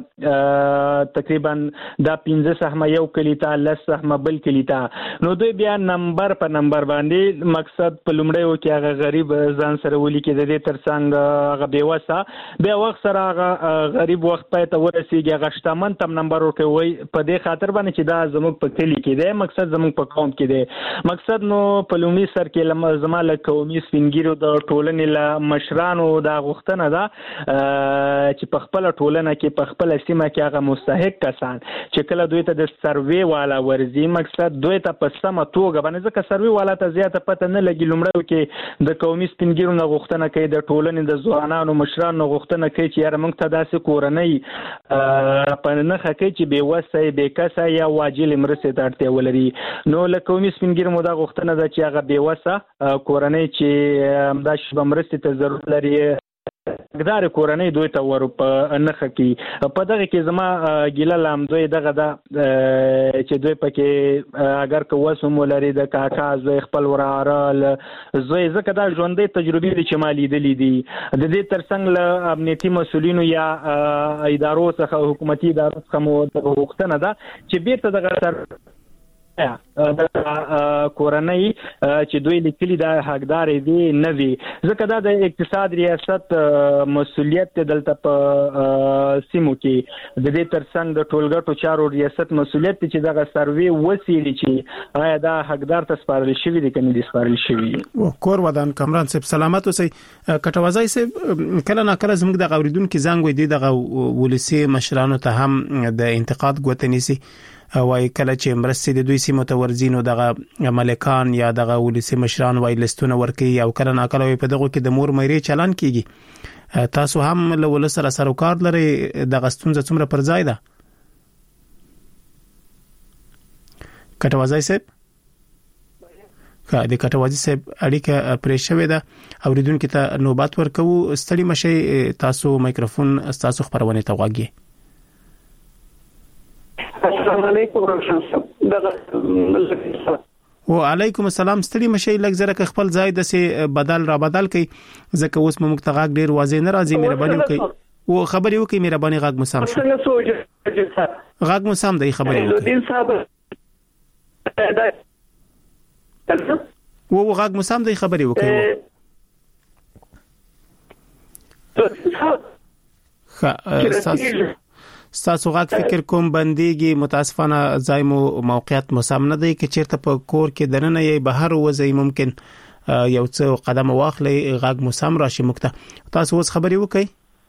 را تقریبا د پنځه سهم یو کلی ته لس سهم بل کلی ته نو دوی بیا نمبر په نمبر باندې مقصد په لومړی و کې هغه غریب ځان سره ولي کې د دې ترڅنګ هغه بیوسه بیا وخت سره هغه غریب وخت پای ته ورسیږي هغه شتمن تم نمبر ورکوي په دې خاطر باندې چې دا زموږ په کلی کې دی مقصد زموږ په قوم کې دی مقصد نو په لومړي سر کې لمه زماله قومي سپینګیرو د ټولنې له مشرانو دا غوښتنه ده چې په خپل ټولنه کې په خپل سیمه کې هغه مستحق کسان چې کله دوی ته د سروي والا ورزي مقصد دوی ته په سمه توګه باندې ځکه سروي والا ته زیاته پته نه لګي لومړی کې د قومي سپینګیرو نه غوښتنه کوي د ټولنې د ځوانانو مشرانو غوښتنه کوي چې یاره موږ ته داسې کورنۍ په نښه کوي چې بې وسه بې کسه یا واجل مرستې ته اړتیا ولري نو له قومي سپینګیرو مو دا غوښتنه ده چې هغه بې وسه کورنۍ چې همدا شپه مرستې ته ضرورت لري حقدار کورنۍ دوی ته ور په نخه کې په دغه کې زما ګیله لام دوی دغه دا چې دوی پکې اگر که وسوم ولري د کاکا زوی خپل وراره زوی زکه دا ژوندۍ تجربې دي چې ما لیدلې دي د دې ترڅنګ له امنیتي مسولینو یا ادارو څخه حکومتي ادارو څخه مو غوښتنه ده چې بیرته دغه تر د کورنۍ چې دوی لیکلي د حقدار دي نه وي ځکه دا د اقتصاد ریاست مسولیت دلته په سیمو کې د دې ترڅنګ د ټولګټو چارو ریاست مسولیت چې دغه سروي وسیلي چې آیا دا حقدار ته سپارل شوی دي کني دي سپارل شوی کور ودان کامران صاحب سلامت اوسئ کټوازای صاحب کله نه کله زموږ د غوریدونکو زنګ وې دي د ولسی مشرانو ته هم د انتقاد غوتنيسي وای کله چې مرستې د دوی سیمه ته ورزینو دغه ملکان یا دغه ولسی مشران وای لستونه ورکي او کله نه کله په دغه کې د مور مېری چلان کیږي تاسو هم له ول سره سروکار لري دغه ستونزه څومره پر ځای ده کټوازای صاحب د کټوازی صاحب اړیکه پرې شوې ده اوریدونکو ته نوبات ورکو ستړي مشي تاسو مایکروفون تاسو خبرونه ته واګي السلام علیکم و علیکم السلام ستړي مشي لږ زره خپل ځای د سه بدل را بدل کړي ځکه اوس موږ ته غاګ ډیر واضح نه راځي مهرباني وکړئ و خبري وکړئ مهرباني غاګ مسام شو غاګ مسام دی خبري لودین صاحب و غاګ مسام دی خبري وکړئ خا تاسو غاک فکر کوم بنديږي متاسفانه زایمو موقعیت مسام نه دی چې چیرته په کور کې دننه یې بهر وځي ممکن یو څه قدم واخلي غاک مسام راشي مکته تاسو اوس خبري وکئ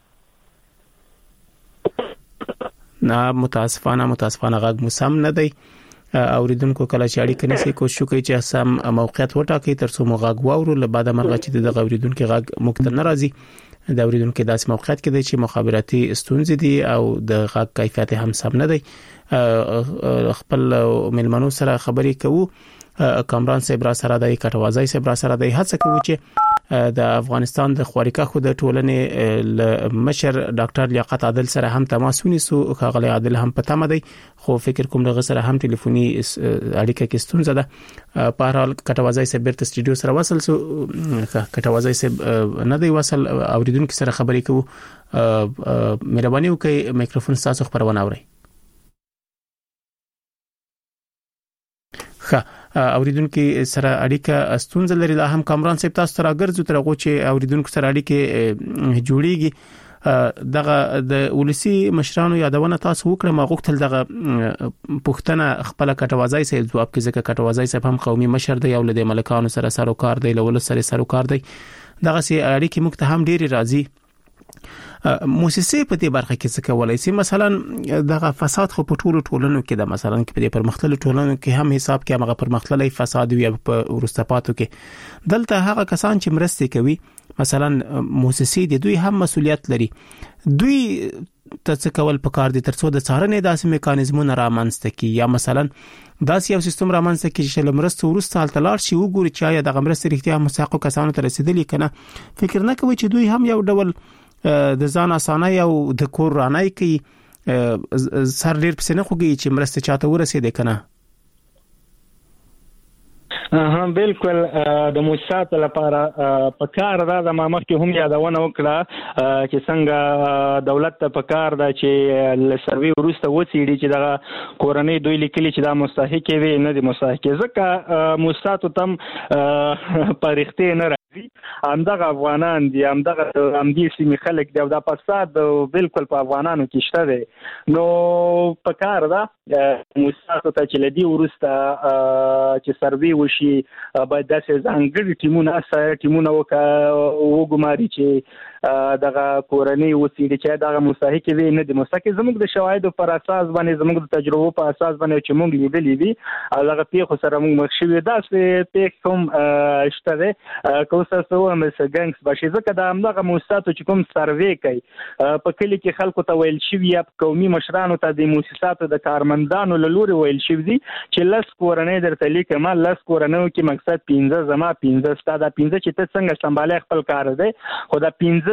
نه متاسفانه متاسفانه غاک مسام نه دی اوریدونکو کله چې اړیکه نسی کوشش کوي چې سم موقعیت وټاکي ترڅو مو غاک واورو له بعد مرغه چې د اوریدونکو غاک مکته ناراضي د اوریدونکو داسې موقعیت کې دی چې مخابراتي ستونزې دي او د غاک کیفیت هم سم نه دی خپل ملمنو سره خبرې کوو کامران صاحب را سره دی کټوازای صاحب را سره دی هڅه کوي چې د افغانستان د خوارکه خو د ټولنې مشر ډاکټر لیاقت عادل سره هم تماس ونیسو خغلی عادل هم پته مده خو فکر کوم دغه سره هم ټلیفوني اړیکه کې ستونزه ده په هر حال کټوازای صاحب بیرته سټډیو سره وصل سو کټوازای صاحب نه دی وصل اوریدونکو سره خبرې کوو مهرباني وکړئ میکروفون تاسو خبرونه اورئ ښه اوریدونکو سره اړیکه ستونزه لري. لا هم کامران صاحب تاسو تر اګرځو تر غو چې اوریدونکو سره اړیکه جوړیږي دغه د ولسی مشرانو یادونه تاسو وکړه. ما غوښتل دغه پښتنه خپل کټوازای سره جواب کې ځکه کټوازای سره هم قومي مشر دی او له ملکانو سره سروکار دی له ول سره سروکار دی. دغه سي اړیکه مخ ته هم ډېری راځي. موسسه په دې برخه کې څه کولای شي؟ مثلا دغه فساد خو په ټولو ټولنو کې د مثلا کې په پرمختللو ټولنو کې هم حساب کې هغه پرمختللي فساد وي په ورستپاتو کې. دلته هغه کسان چې مرسته کوي مثلا موسسه دي دوی هم مسولیت لري. دوی ته څه کول پکار دي ترڅو د څارنې داسې میکانیزمونه رامنځته کی یا مثلا داسې یو سیستم رامنځته کی چې لمرسته ورسته حالتلار شي وګوري چې آیا دغه مرسته رښتیا مساقو کسانو ته رسیدلی کنه. فکر نه کوي چې دوی هم یو ډول د ځان اسانه یو د کور رانای کی سر ډیر پسنه خوږي چې مرسته چاته ورسېده کنه. ها بالکل د موسسات لپاره په کار دا د مامخ هم یادونه وکړه چې څنګه دولت ته په کار دا چې ل سروي ورسته وڅېړي چې د کورنۍ دوی لیکلي چې دا مستحق وي نه دي مستحق ځکه موسسات تم پرختې نه همدغه افغانان دي همدغه همدې سیمې خلک دی او دا فساد بالکل په افغانانو کې شته دی. نو په کار ده موسسات ته چې لدی ورسته چې سروي وشي باید داسې ځانګړي ټیمونه سره ټیمونه وګماري چې دغه کورنۍ وسیله چې دغه مستحق وي نه دي مستحق. زموږ د شواهد پر اساس باندې زموږ د تجربو په اساس باندې چې موږ لیدلې دي هغه پیښو سره موږ مخ شوي داسې پیښ کوم شته ده کوم څه هم څه ګنګس بشي ځکه د همدغه موسساتو چې کوم سروي کوي په کلی کې خلکو ته ویل شوی یا قومي مشرانو ته د موسساتو د کارمندانو له لوري ویل شوی دي چې لس کورنۍ درته لیکم لس کورنۍ کې مقصد پنځه زما پنځه ستا دا پنځه چې ته څنګه سمبالې خپل کار دی خو دا پنځه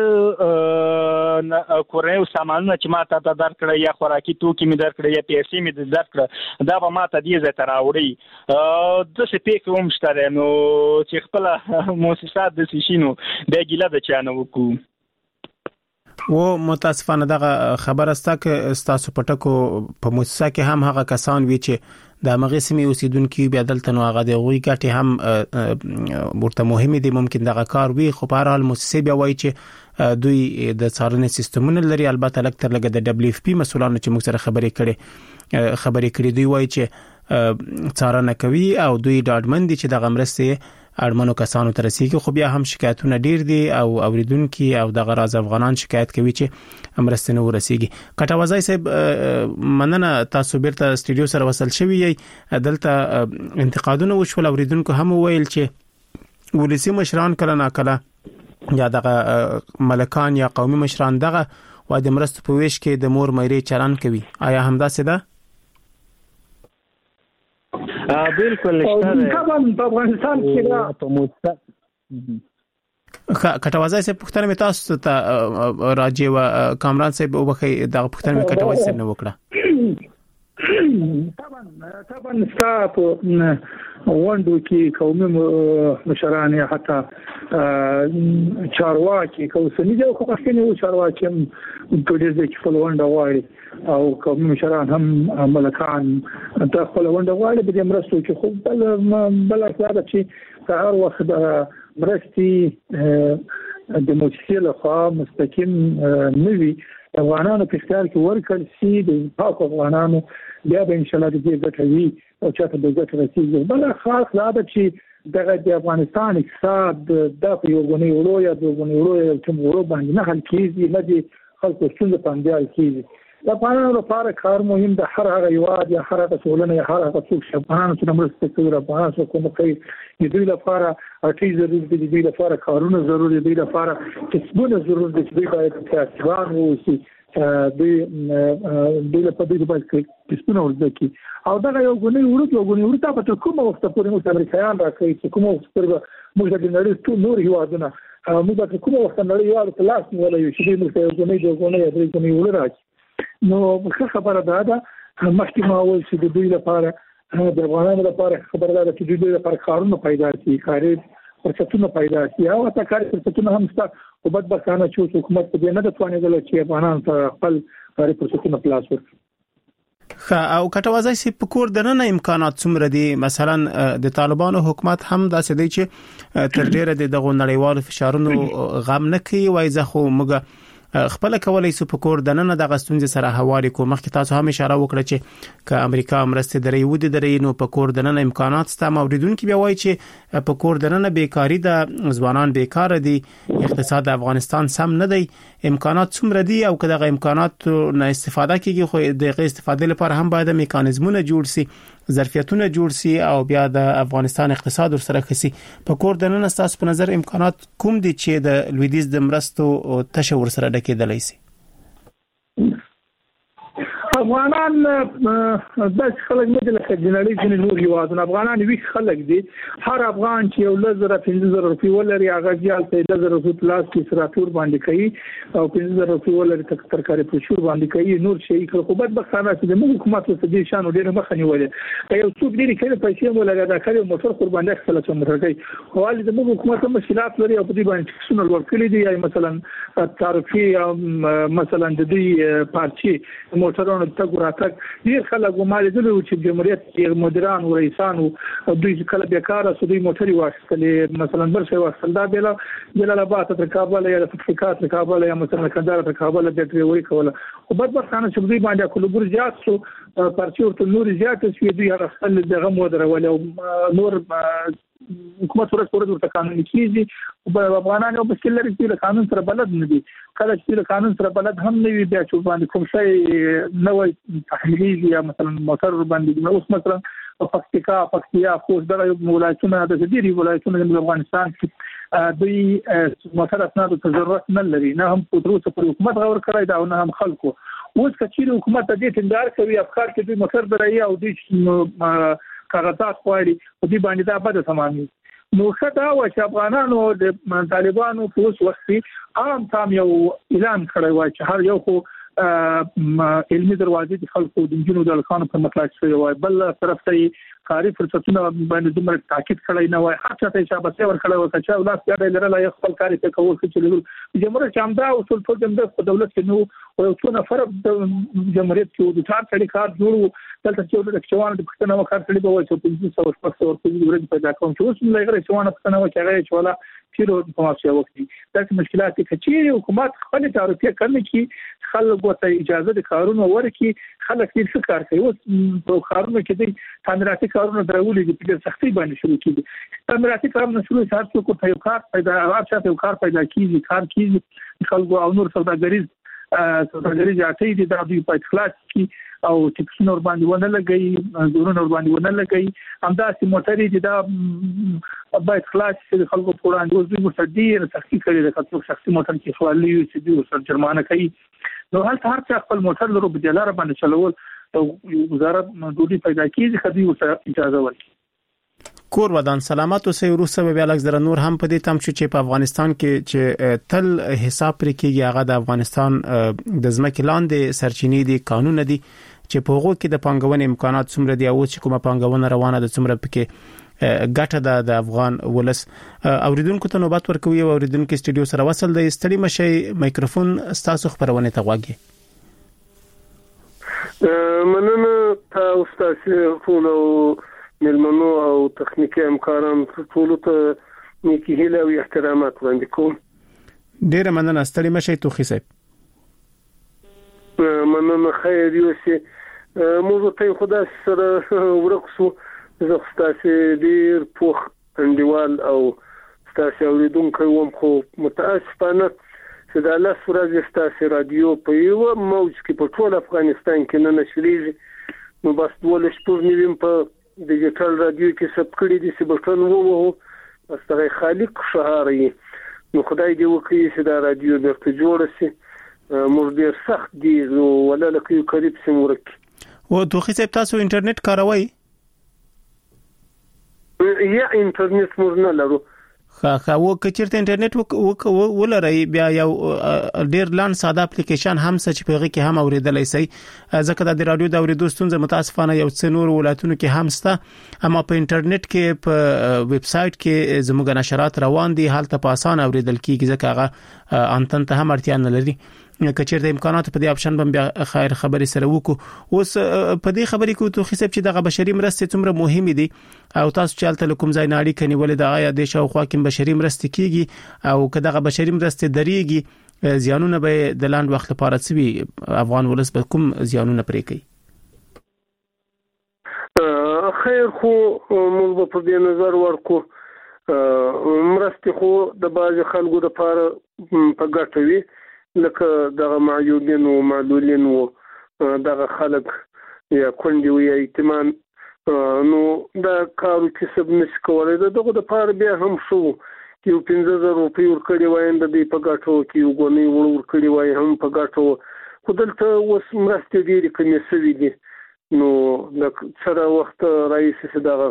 کورنۍ سامانونه چې ما ته درکړه یا خوراکي توکي می درکړه یا پیسې می درکړه دا به ما ته دې زه تراوړي د څه پیښ هم شته نو چې خپل موسسات د شینو د ګیله د چانه وکړو. و متاسفانه دغه خبره ستا ک ستاسو پټکو په موسسه کې هم هغه کسان وی چې د مغه سیمې اوسیدونکو بیا دلته نو هغه د غوي ګټي هم ورته مهمه دي ممکن دغه کار وی خو په هر حال موسسه بیا وایي چې دوی د څارنې سیستمونه لري. البته لکتر لګه د دبليو اف پی مسولانو چې موږ سره خبرې کړي خبرې کړي دوی وایي چې څارنه کوي او دوی ډاډمن دي چې دغه مرسته اړمنو کسانو ته رسیږي. خو بیا هم شکایتونه ډیر دي او اوریدونکو او دغه راز افغانان شکایت کوي چې امرستنه ورسیږي. کټوازای صاحب مننه تاسو بیرته استودیو سره وصل شوی یې. دلته انتقادونه وشول اوریدونکو هم ویل چې ولسی مشران کله نا کله یا دغه ملکان یا قومي مشران دغه و د مرستو په ویش کې د مور مېری چلن کوي. آیا همدا څه ده؟ بالکل طبعا په افغانستان کې دا په موسسه کټوازای صاحب پښتنه می تاسو ته راځي و کامران صاحب وبخي د پښتنه می کټوازای صاحب نه وکړه. طبعا طبعا ستاپ وندو کې قومي مشران یا حتی چارواکي کوسنی جو خو پښتني و چارواکي هم په دې ځای کې فلوند غواړي او قومي مشران هم ملکان ته فلوند غواړي به مرستو چې خو بل بل اصلاح چې هر وخت مرستي د موسسې له مستقیم نوي افغانانو په اختیار کې ورکړل شي د پاک افغانانو بیا به ان شاء الله دې ګټوي او چاته د ګټ رسیږي. بل خاص لا ده چې دغه د افغانستان اقتصاد د یو غني ورو یا د غني ورو یا کوم ورو باندې نه حل کیږي نه دي خلکو څنګه باندې کیږي. د افغانانو لپاره کار مهم ده. هر هغه یواد یا هر هغه ټولنه یا هر هغه څوک چې افغانانو سره مرسته کوي افغانانو سره کوم کوي د دوی لپاره اړتیا ضروري دي د دوی لپاره کارونه ضروري دي د دوی لپاره کسبونه ضروري دي چې دوی باید کسبان ووسي دوی دوی په دې باندې کسبونه ورځي او دا یو غونې ورته یو غونې ورته په کومه وخت پورې موږ امریکایان راکړي چې کومه وخت پورې موږ د نړۍ ټول نور هیوادونه موږ په کومه وخت نړۍ یو په لاس نیولای یو چې موږ یو غونې یو غونې یو غونې ورته نو څه خبره ده دا مخکې ما وویل چې د دوی لپاره د افغانانو لپاره خبره ده چې دوی لپاره کارونه پیدا شي کاري فرصتونه پیدا شي او تا کاري فرصتونه هم شته او بدبختانه چې حکومت په دې نه توانېدل چې افغانان ته خپل کاري فرصتونه خلاص ورکړي. او کټوازای سي په کور د نن امکانات څومره دي؟ مثلا د طالبانو حکومت هم داسې دی چې تر ډیره د دغه نړیوالو فشارونو غم نه کوي، وای زه خو موږ خپل کولای سو په کور د نن د غستونځ سره حواله کو. مخکې تاسو هم اشاره وکړه چې ک امریکا مرسته درې ودی درې نو په کور د نن امکانات ست موریدونکو بیا وای چې په کور د نن بیکاری د ځوانان بیکار دي، اقتصاد افغانستان سم نه دی، امکانات څومره دي او کله امکانات نه استفاده کیږي خو د استفاده لپاره هم باید میکانیزمونه جوړ سي، ظرفیتونه جوړ سي او بیا د افغانستان اقتصاد سره خسي. په کور د نن تاسو په نظر امکانات کوم دي چې د لویدیز د مرستو تشور سره ډکېدلای سي؟ افغانان د خلک نه د خجنړي جن نور یوازن افغانان وی خلک دي. هر افغان چې یو لزر پنځه زره روپۍ ولري هغه ځال ته لزر روپۍ پلاس کې سراتور باندې کوي او پنځه زره روپۍ ولري تک ترکاري پښور باندې کوي. نور شي خو بد بخانه چې د حکومت څخه دي شان ډیر مخه نیولې یو څوک ډیر کړي پیسې ولګا دا کړي موټر قربان دي خپل څه موټر کوي حواله د حکومت مشکلات لري او په دې باندې څونه ورکړي دي. مثلا تعرفي مثلا د دې پارچي موټرونو تک راتک ډیر خلک ومال دي چې جمهوریت کې مدیران او رئیسانو دوی کله بیکاره سودي موټري واخلې مثلا برشه واخل دا بل جلال آباد تر کابل یا تفکات تر کابل یا مثلا کندهار تر کابل د ډریوري کوله خو بد بخانه چې دوی باندې کول بر زیات سو پارچي ورته نور زیات سوي دوی هغه خپل دغه مودره ولا نور حکومت ورته ورته ورته قانون کیږي او افغانان یو مشکل لري چې قانون سره بلد نه دي. کله چې قانون سره بلد هم نه وي بیا چې باندې کوم شی نه وي تحمیلي یا مثلا موټر باندې نو اوس مثلا پکتیکا پکتیا خوست دغه ولایتونه د دې ولایتونو د افغانستان کې دوی موټر اسناد ته ضرورت نه لري، نه هم پدروسه پر حکومت غور کړی دا او نه هم خلکو. اوس کچې حکومت دې ټینګار کوي افکار کې دوی موټر درایي او دوی کاغذات خواري او دې باندې دا بده تمامي. نو خدا و چې افغانانو د طالبانو په اوس وخت عام تام یو اعلان کړی و چې هر یو خو علمي دروازې د خلکو د جنونو د الکانو په مطلق شوی و، بل طرف ته کاری فرصتونه باندې دومره تاکید کړی نه وای، هر څه ته شابه ور کړی و چې ولاس پیاده لرله یو خپل کاری په کول کې چې جمهوریت چامدا او ټول ټول د دولت کې نو او څو نفر د جمهوریت کې د ټار کړي کار جوړو دلته چې د چوان د پښتنو وکړ کړي به وای چې پنځه سوه شپږ سوه ورته ورته پیدا کوم چې اوس موږ غره چوان پښتنو کې هغه چې ولا پیرو په ماشي وکړي دا مشکلات کې حکومت خپل تعرفه کړنه کې خلکو ته اجازه د کارونو ورکړي. خلک یې څه کار کوي اوس په کارونو کې د تعمیراتي کارونه درولې دي په سختي باندې شروع کیږي. تعمیراتي کارونه شروع سات څوک په یو کار پیدا راځي په یو کار پیدا کیږي کار کیږي خلکو او نور سوداګریز سوداګریز اټي دي د دوی په اخلاص کې او ټیکس نور باندې ونه لګي زورونه نور باندې ونه لګي همداسې موټرې دي دا باید خلاص چې خلکو په وړاندې اوس دوی مستدیر سختي کړي د خپل شخصي موټر کې خپل یو چې دوی سر جرمانه کوي. نو هر هر څه خپل موټر لرو په دلاره باندې چلول او وزارت دوی پیدا کیږي خدي ورته اجازه ورکړي. کور ودان سلامت اوسې وروسته بیا لږ زره نور هم په دې تم چې په افغانستان کې چې تل حساب پرې کېږي هغه د افغانستان د ځمکې لاندې سرچینې دي قانون دي چې په هغه کې د پانګونې امکانات څومره دي او چې کومه پانګونه روانه ده څومره پکې ګټه ده د افغان ولس. اوریدونکو ته نوبت ورکوي او اوریدونکو استودیو سره وصل دی ستړي مشي مایکروفون ستاسو خبرونه ته واګي. مننه تاسو ته فولو ملمنو او تخنیکی امکانان ټول ته نیکی هیله او احترامات وړاندې کوم. ډیره مننه ستړي مشي توخی صاحب. مننه خیر یوسي موږ ته خدای سره ورکسو زه ستاسو ډیر پوخ انډیوال او ستاسو اوریدونکو وم خو متاسفانه چې د الله سره ستاسو رادیو په یو موج کې په ټول افغانستان کې نه نشریږي نو بس ولې شپږ نیویم په ډیجیټل رادیو کې سب کړی دي چې بټن ووهو استغه خالق شهاري نو خدای دې وکړي چې دا رادیو درته جوړ شي موږ ډیر سخت دي ولا لکه یو قریب سم ورک و توخی صاحب تاسو انټرنیټ کاروئ؟ یا انټرنیټ موږ نه لرو. خا خا و کچرته انټرنیټ ولري بیا یو ډیر لان ساده اپلیکیشن هم چې په غي کې هم اوریدلای شي ځکه د رادیو د اوریدو ستونزه متاسفانه یو څه نور ولایتونو کې هم سته اما په انټرنیټ کې په ویب سټ کې زموږ نشرات روان دي حالت په اسانه اوریدل کیږي ځکه هغه انټن ته هم اړتیا نه لري. کچیر د امکانات په دې اپشن باندې خیر خبري سره وکړو. اوس په دې خبرې کې تو خصب چې دغه بشري مرستې څومره مهمه دي او تاسو چې الته کوم ځای ناړي کني ولې د آیا د شاوخوا کې بشري مرستې کیږي او که دغه بشري مرستې درېږي زیانونه به د لاند وخت لپاره سوي افغان ولس به کوم زیانونه پرې کوي؟ خیر خو موږ په دې نظر ورکو مرستې خو د باز خلکو لپاره په ګټه وي لکه دغه معیوبین او معلولین او دغه خلک یا کندي وي ایتمان نو دا کارو چې سب نس کولای دغه د پاره بیا هم شو یو پنځه زره روپۍ ورکړي وای د دې په ګټو کې یو غونې ورکړي وای هم په ګټو خو دلته اوس مرستې ډېرې کمې شوې دي. نو د سره وخت رئیس صدغه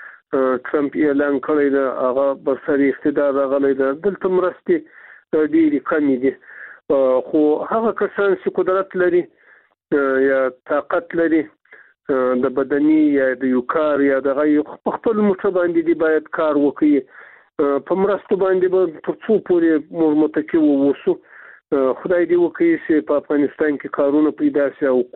ټرمپ اعلان کړی دا هغه برسري اقتدار راغلی دا دلته مرستې ډېرې کمې دي خو هغه کسان چې قدرت لري یا طاقت لري د بدني یا د یو کار یا د غي خپل موټر باندې دی باید کار وکړي په مرستو باندې به تر څو پورې موږ متکی ووسو. خدای دې وکړي چې په افغانستان کې کارونه پیدا شي او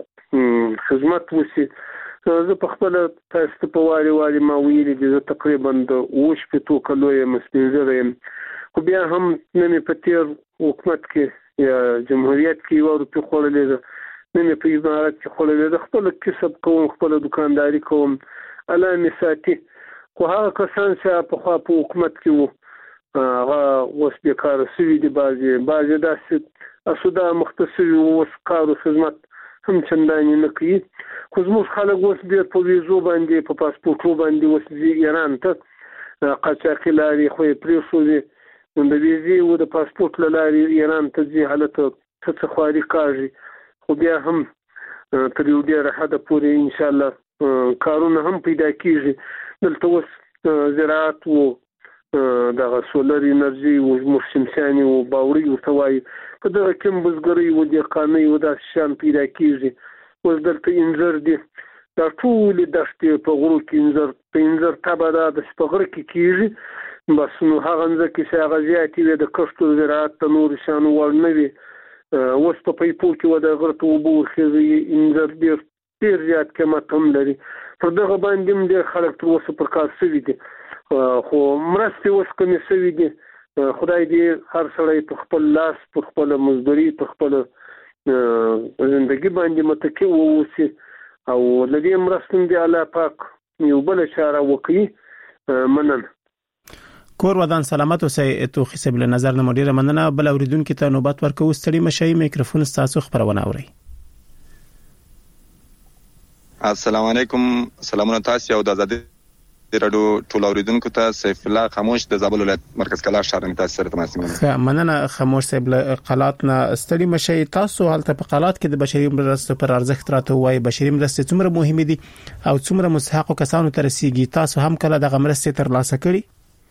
خدمت وشي. زه په خپل تاسو په واري واري ما ویلي دي زه تقریبا د اوش په تو کلو یم سپینځره یم خو بیا هم نه په تیر حکومت کې یا جمهوریت کې یو روپی خورلې ده نه په امارات کې خورلې ده خپل کسب کوم خپل دکانداري کوم علامه ساتي خو هغه کسان چې په خوا په حکومت کې وو هغه اوس بیکاره شوي دي بعضې بعضې داسې اسوده مختصوي اوس کار او خدمت هم چندانې نه کوي خو زموږ خلک اوس ډېر په ویزو باندې په پاسپورټو باندې اوس ځي ایران ته قاچاقي لارې خو یې پرېښودې نو د ویزې او د پاسپورټ له لارې ایران ته ځي هلته څه څه خواري کاږي خو بیا هم تر یو ډېره حده پورې انشاءالله کارونه هم پیدا کېږي. دلته اوس زراعت و دغه سولر انرژي او مشمسياني او باوري ورته وایي په دغه کې بزګري او دهقاني او داسې شیان پیدا کېږي. اوس دلته انځر دي دا ټولې دښتې په غرو کې انځر په انځر تبه دا د په غره کې کېږي بس نو هغه ځکه چې هغه زیاتې وي د کښتو زراعت ته نور شیانو وړ نه وي اوس په پیپو کې و د غره ته اوبه ورخېږي انځر ډېر ډېر زیات قیمت هم لري پر دغه باندې هم ډېر خلک تر اوسه پر کار شوي دي خو مرستې اوس کمې شوي دي. خدای دې هر سړی په خپل لاس په خپل مزدوري په خپل زندگی باندې متکی واوسي او د دې مرستې دی الله پاک یو بل چاره وکړي. مننه. کور ودان سلامت اوسئ. توخي صاحب له نظر نه مدیره مننه. بل اوریدونکو ته نوبت ورکوو. ستړي مشي میکروفون تاسو خبرونه اوري. السلام علیکم. سلامونه تاسو او د آزادي رادیو ټول اوریدونکو ته سیف الله خاموش د زابل ولایت مرکز کلا شهر تاسو سره تماس نیولم. مننه خاموش صاحب له قلات نه ستړي مشي. تاسو هلته په قلات کې د بشري مرستو پر ارزښت راته وایي بشري مرستې څومره مهمه دي او څومره مستحق کسانو ته رسیږي؟ تاسو هم کله دغه مرستې ترلاسه کړي؟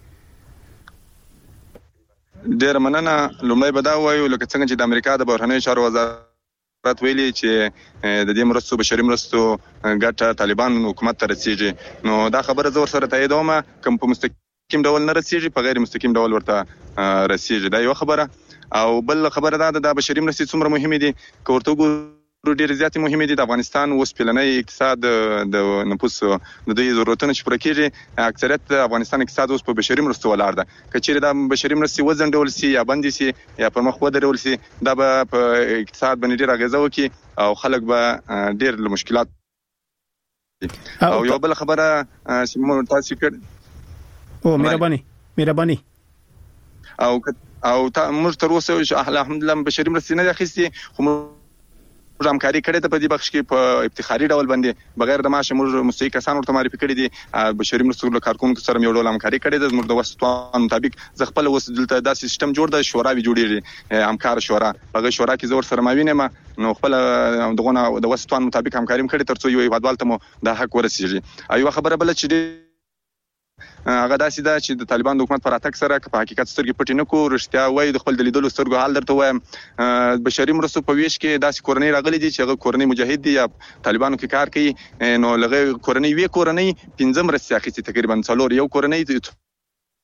ډیر مننه. لومړی به دا وایو لکه څنګه چې د امریکا د بهرنیو چارو وزارت رات ویلي چې د دې مرستو بشري مرستو ګټه طالبان حکومت ته رسیږي نو دا خبره زور سره تاییدوم کوم په مستقیم ډول نه رسیږي په غیر مستقیم ډول ورته رسیږي دا یو خبره. او بل خبره دا د بشري مرستې څومره مهمه دي که ورته ډېر زیات مهمه دي. د افغانستان اوس پلنۍ اقتصاد د نفوس د دوی ضرورتونه چې پوره کیږي اکثریت د افغانستان اقتصاد اوس په بشري مرستو ولاړ ده. کچېرې د بشري مرستې وزن ډول سي یا بندي سي یا پر مخ ودرول سي دا به په اقتصاد باندې ډېر اغیزه وکړي او خلک به ډېر له مشکلات او یو بل خبره چې مو تاسو کړ او مهرباني مهرباني او او موږ تر اوسه الحمدلله بشري مرستې نه اخیستي خو موږ همکاري کړې ده په دې بخش کې په افتخاري ډول باندې بغیر د معاش موږ مستحق کسان ورته معرفي کړي دي بشري مرستو له کارکونکو سره یو ډول همکاري کړې ده. زموږ د وسطوان مطابق ز خپل وس دلته دا سیستم جوړ ده شوراوي جوړیږي همکار شورا هغه شورا کې زور سره ماوینه ما نو خپل دغه د وسطوان مطابق همکاري کړي ترڅو یو هیوادوال ته مو د حق ورسیږي. ایو خبره بل چې هغه داسې ده چې د طالبان د حکومت پر اتک سره په حقیقت سترګې پټې نه کو رښتیا وایي د خپل د لیدلو سترګو حال درته وایم. بشري مرستو په ویش کې داسې کورنۍ راغلي دي چې هغه کورنۍ مجاهد دي یا طالبانو کې کار کوي نو لغه کورنۍ وی کورنۍ پنځم مرستې اخیستي تقریبا څلور یو کورنۍ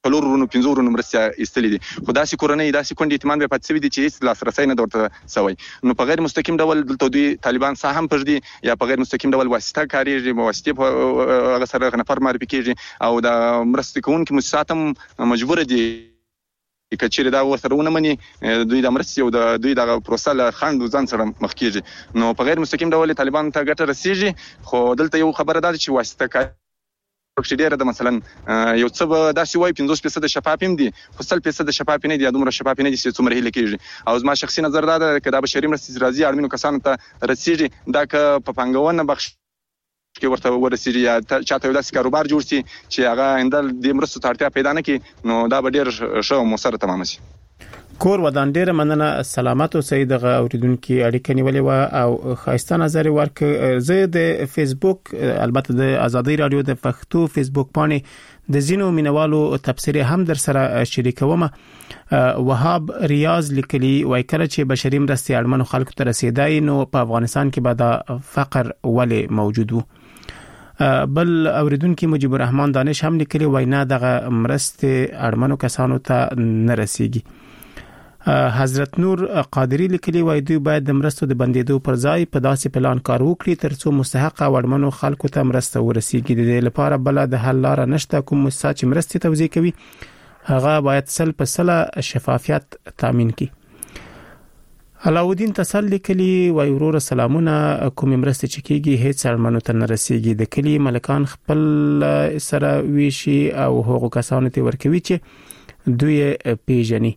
څلور ورونو پنځه ورونو مرستې ایستلې دي خو داسې کورنۍ داسې کونډې یتیمان به پاتې شوي دي چې هیڅ لاسرسی نه درته سوی نو په غیر مستقیم ډول دلته دوی طالبان ساه هم پرځي یا په غیر مستقیم ډول واسطه کاریږي واسطې په هغه سره نفر معرفي کیږي او د مرستې کوونکو مؤسسات هم مجبور دي کچېره دا ورسره ونه مني دوی د مرستې او د دوی د پروسه له خند ځان سره مخ کیږي نو په غیر مستقیم ډول طالبان ته ګټه رسیږي خو دلته یو خبره ده چې واسطه کار پکې ډیره ده مثلا یو څه به داسې وایي پنځوس فیصد شفاف هم دي خو سل فیصد شفاف نه دي یا دومره شفاف نه دي چې څومره هیله کېږي او زما شخصي نظر دا ده که دا بشري مرستې راځي اړمنو کسانو ته رسیږي دا که په پانګونه بخش کې ورته ورسیږي یا چاته یو داسې کاروبار جوړ شي چې هغه آینده د مرستو ته اړتیا پیدا نه کړي نو دا به ډېر ښه او مؤثره تمام شي. کور ودان ډیره مننه سلامت اوسئ دغه اوریدونکو اړیکه نیولې و او خاصه نظر ورک زه د فیسبوک البته د ازادي رادیو د پښتو فیسبوک باندې د زینو مینوالو تبصره هم در سره شریکوم. وهاب ریاض لیکلی وای کله چې بشري مرستې اړمنو خلکو ته رسیدای نو په افغانستان کې به د فقر ولې موجود وو. بل اوریدونکو مجيب الرحمن دانش هم لیکلی وای نه دغه مرستې اړمنو کسانو ته نه رسیږي. حضرت نور قادری لیکلی وای دوی باید د مرستو د بندیدو پر ځای په داسې پلان کار وکړي ترڅو مستحق وړمنو خلکو ته مرسته ورسیږي. د دې لپاره بل د حل لار نشته کوم مؤسسه چې مرستې توزیع کوي هغه باید سل په سل شفافیت تامین کړي. علاودین تسل لیکلی وای ورور سلامونه کوم مرستې چې کیږي هیڅ اړمنو ته نه رسیږي د کلی ملکان خپل سره ویشي او هغو کسانو ته ورکوي چې دوی پیژني.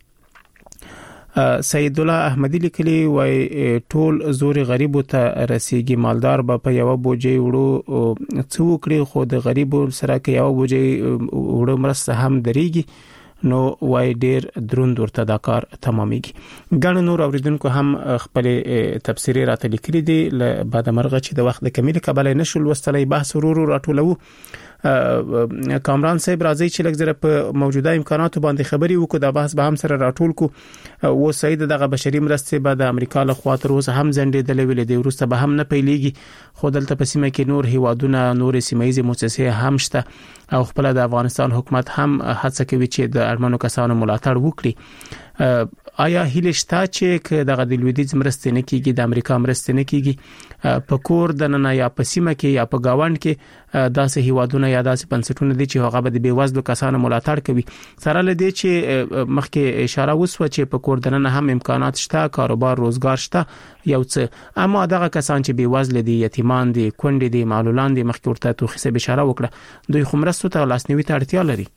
سید الله احمدی لیکلی وای ټول زوري غریبو ته رسیږي مالدار به په یو بوجي وړو څو کړي خو د غریبو سره کې یو بوجي وړو مرسته هم درېږي نو وای ډیر دروند ورته دا کار تمامېږي. ګڼ نور اوریدونکو هم خپل تفسیری راته لیکلي دي ل بعد مرغه چې د وخت د کمیل قبل نشول وستلې بحث ورور راټولو. کامران صاحب راځي چې لږ زره په موجوده امکاناتو باندې خبري وکړو د بحث به هم سره راټول کو و سید دغه بشري مرستې به د امریکا له خوا تر اوسه هم زنډېدلې ویلې دی ورسته به هم نه پیلېږي خو دلته په سیمه کې نور هیوادونه نور سیمایي مؤسسې هم شته او خپل د افغانستان حکومت هم هڅه کوي چې د اړمنو کسانو ملاتړ وکړي. آیا هیله شته چې دغه د لویدیځ مرستې نه کیږي د امریکا مرستې نه کیږي په کور د نن یا په سیمه کې یا په گاوند کې داسې هیوادونه یا داسې بنسټونه دي چې هغه به د بیوزلو کسانو ملاتړ کوي سره لدی چې مخکې اشاره وسوه چې په کور د نن هم امکانات شته کاروبار روزګار شته یو څه اما دغه کسان چې بیوزل دي یتیمان دي کونډې دي معلولان دي مخکې ورته توخیسه اشاره وکړه دوی خو مرستو ته لاسنیوي ته اړتیا لري.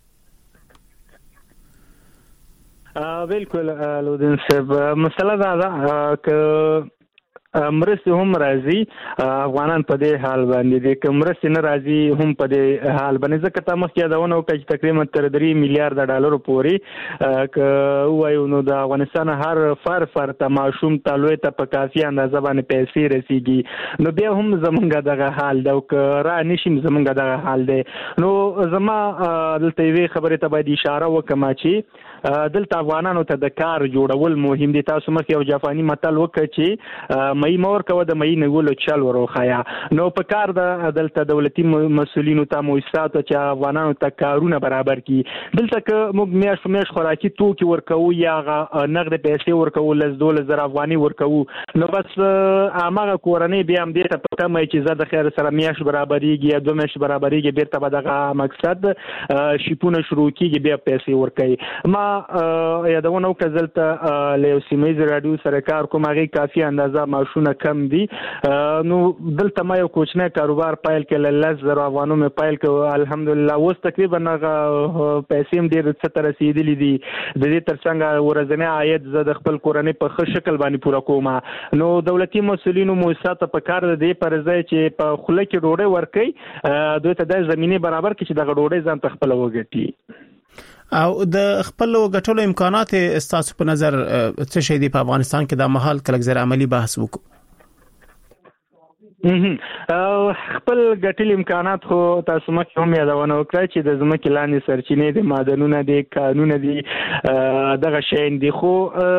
بالکل لودین صاحب مسله دا ده ک مرستې هم راځي افغانان په دې حال باندې دي که مرستې نه راځي هم په دې حال باندې ځکه تا مخکې یادونه وکړه چې تقریبا تر درې میلیارډ ډالرو پورې که وایو نو د افغانستان هر فر فر ته ماشوم ته لوی ته په کافي اندازه باندې پیسې رسیږي نو بیا هم زمونږ دغه حال ده او که را نشیم زمونږ دغه حال دی نو زما دلته یوې خبرې ته باید اشاره وکړم چې دلته افغانانو ته د کار جوړول مهم دي. تاسو مخکې یو جاپاني متل وکړ چې مې مور کوه د مې نګولو چل وروخایا نو په کار د دلته دولتي مسولینو ته مؤسساتو چې افغانانو ته کارونه برابر کړي دلته که موږ میاش په میاش خوراکي توکي ورکوو یا نقد پیسې ورکوو لز دول زر افغاني ورکوو نو بس هغه کورنۍ بیا هم دې ته په کمه چې زه د خیر سره میاش برابرېږي یا دوه میاش برابرېږي بیرته به دغه مقصد شیپونه شروع کیږي بیا پیسې ورکوي. ما یادونه وکړه دلته له یو سیمه رادیو سره کار کوم هغه کافي اندازه ماشونه کم دي نو دلته ما یو کوچنی کاروبار پایل کړل لز زر افغانو مې پایل کړ الحمدلله اوس تقریبا هغه پیسې هم ډېر څه تر رسیدلې دي د دې ترڅنګ ورځنی عاید زه د خپل کورنۍ په ښه شکل باندې پوره کوم نو دولتي مسولینو مؤسسات په کار د دې پر ځای چې په خوله کې ډوډۍ ورکړي دوی ته د زمينه برابر کړي چې دغه ډوډۍ ځان ته خپل وګټي او د خپل غټولو امکانات استاسو په نظر څه شي دی په افغانستان کې د محل کلک زر عملی بحث وکړو. خپل ګټل امکانات خو تاسو مخکې هم یادونه وکړه چې د ځمکې لاندې سرچینې د معدنونه دي کانونه دي دغه شین دي خو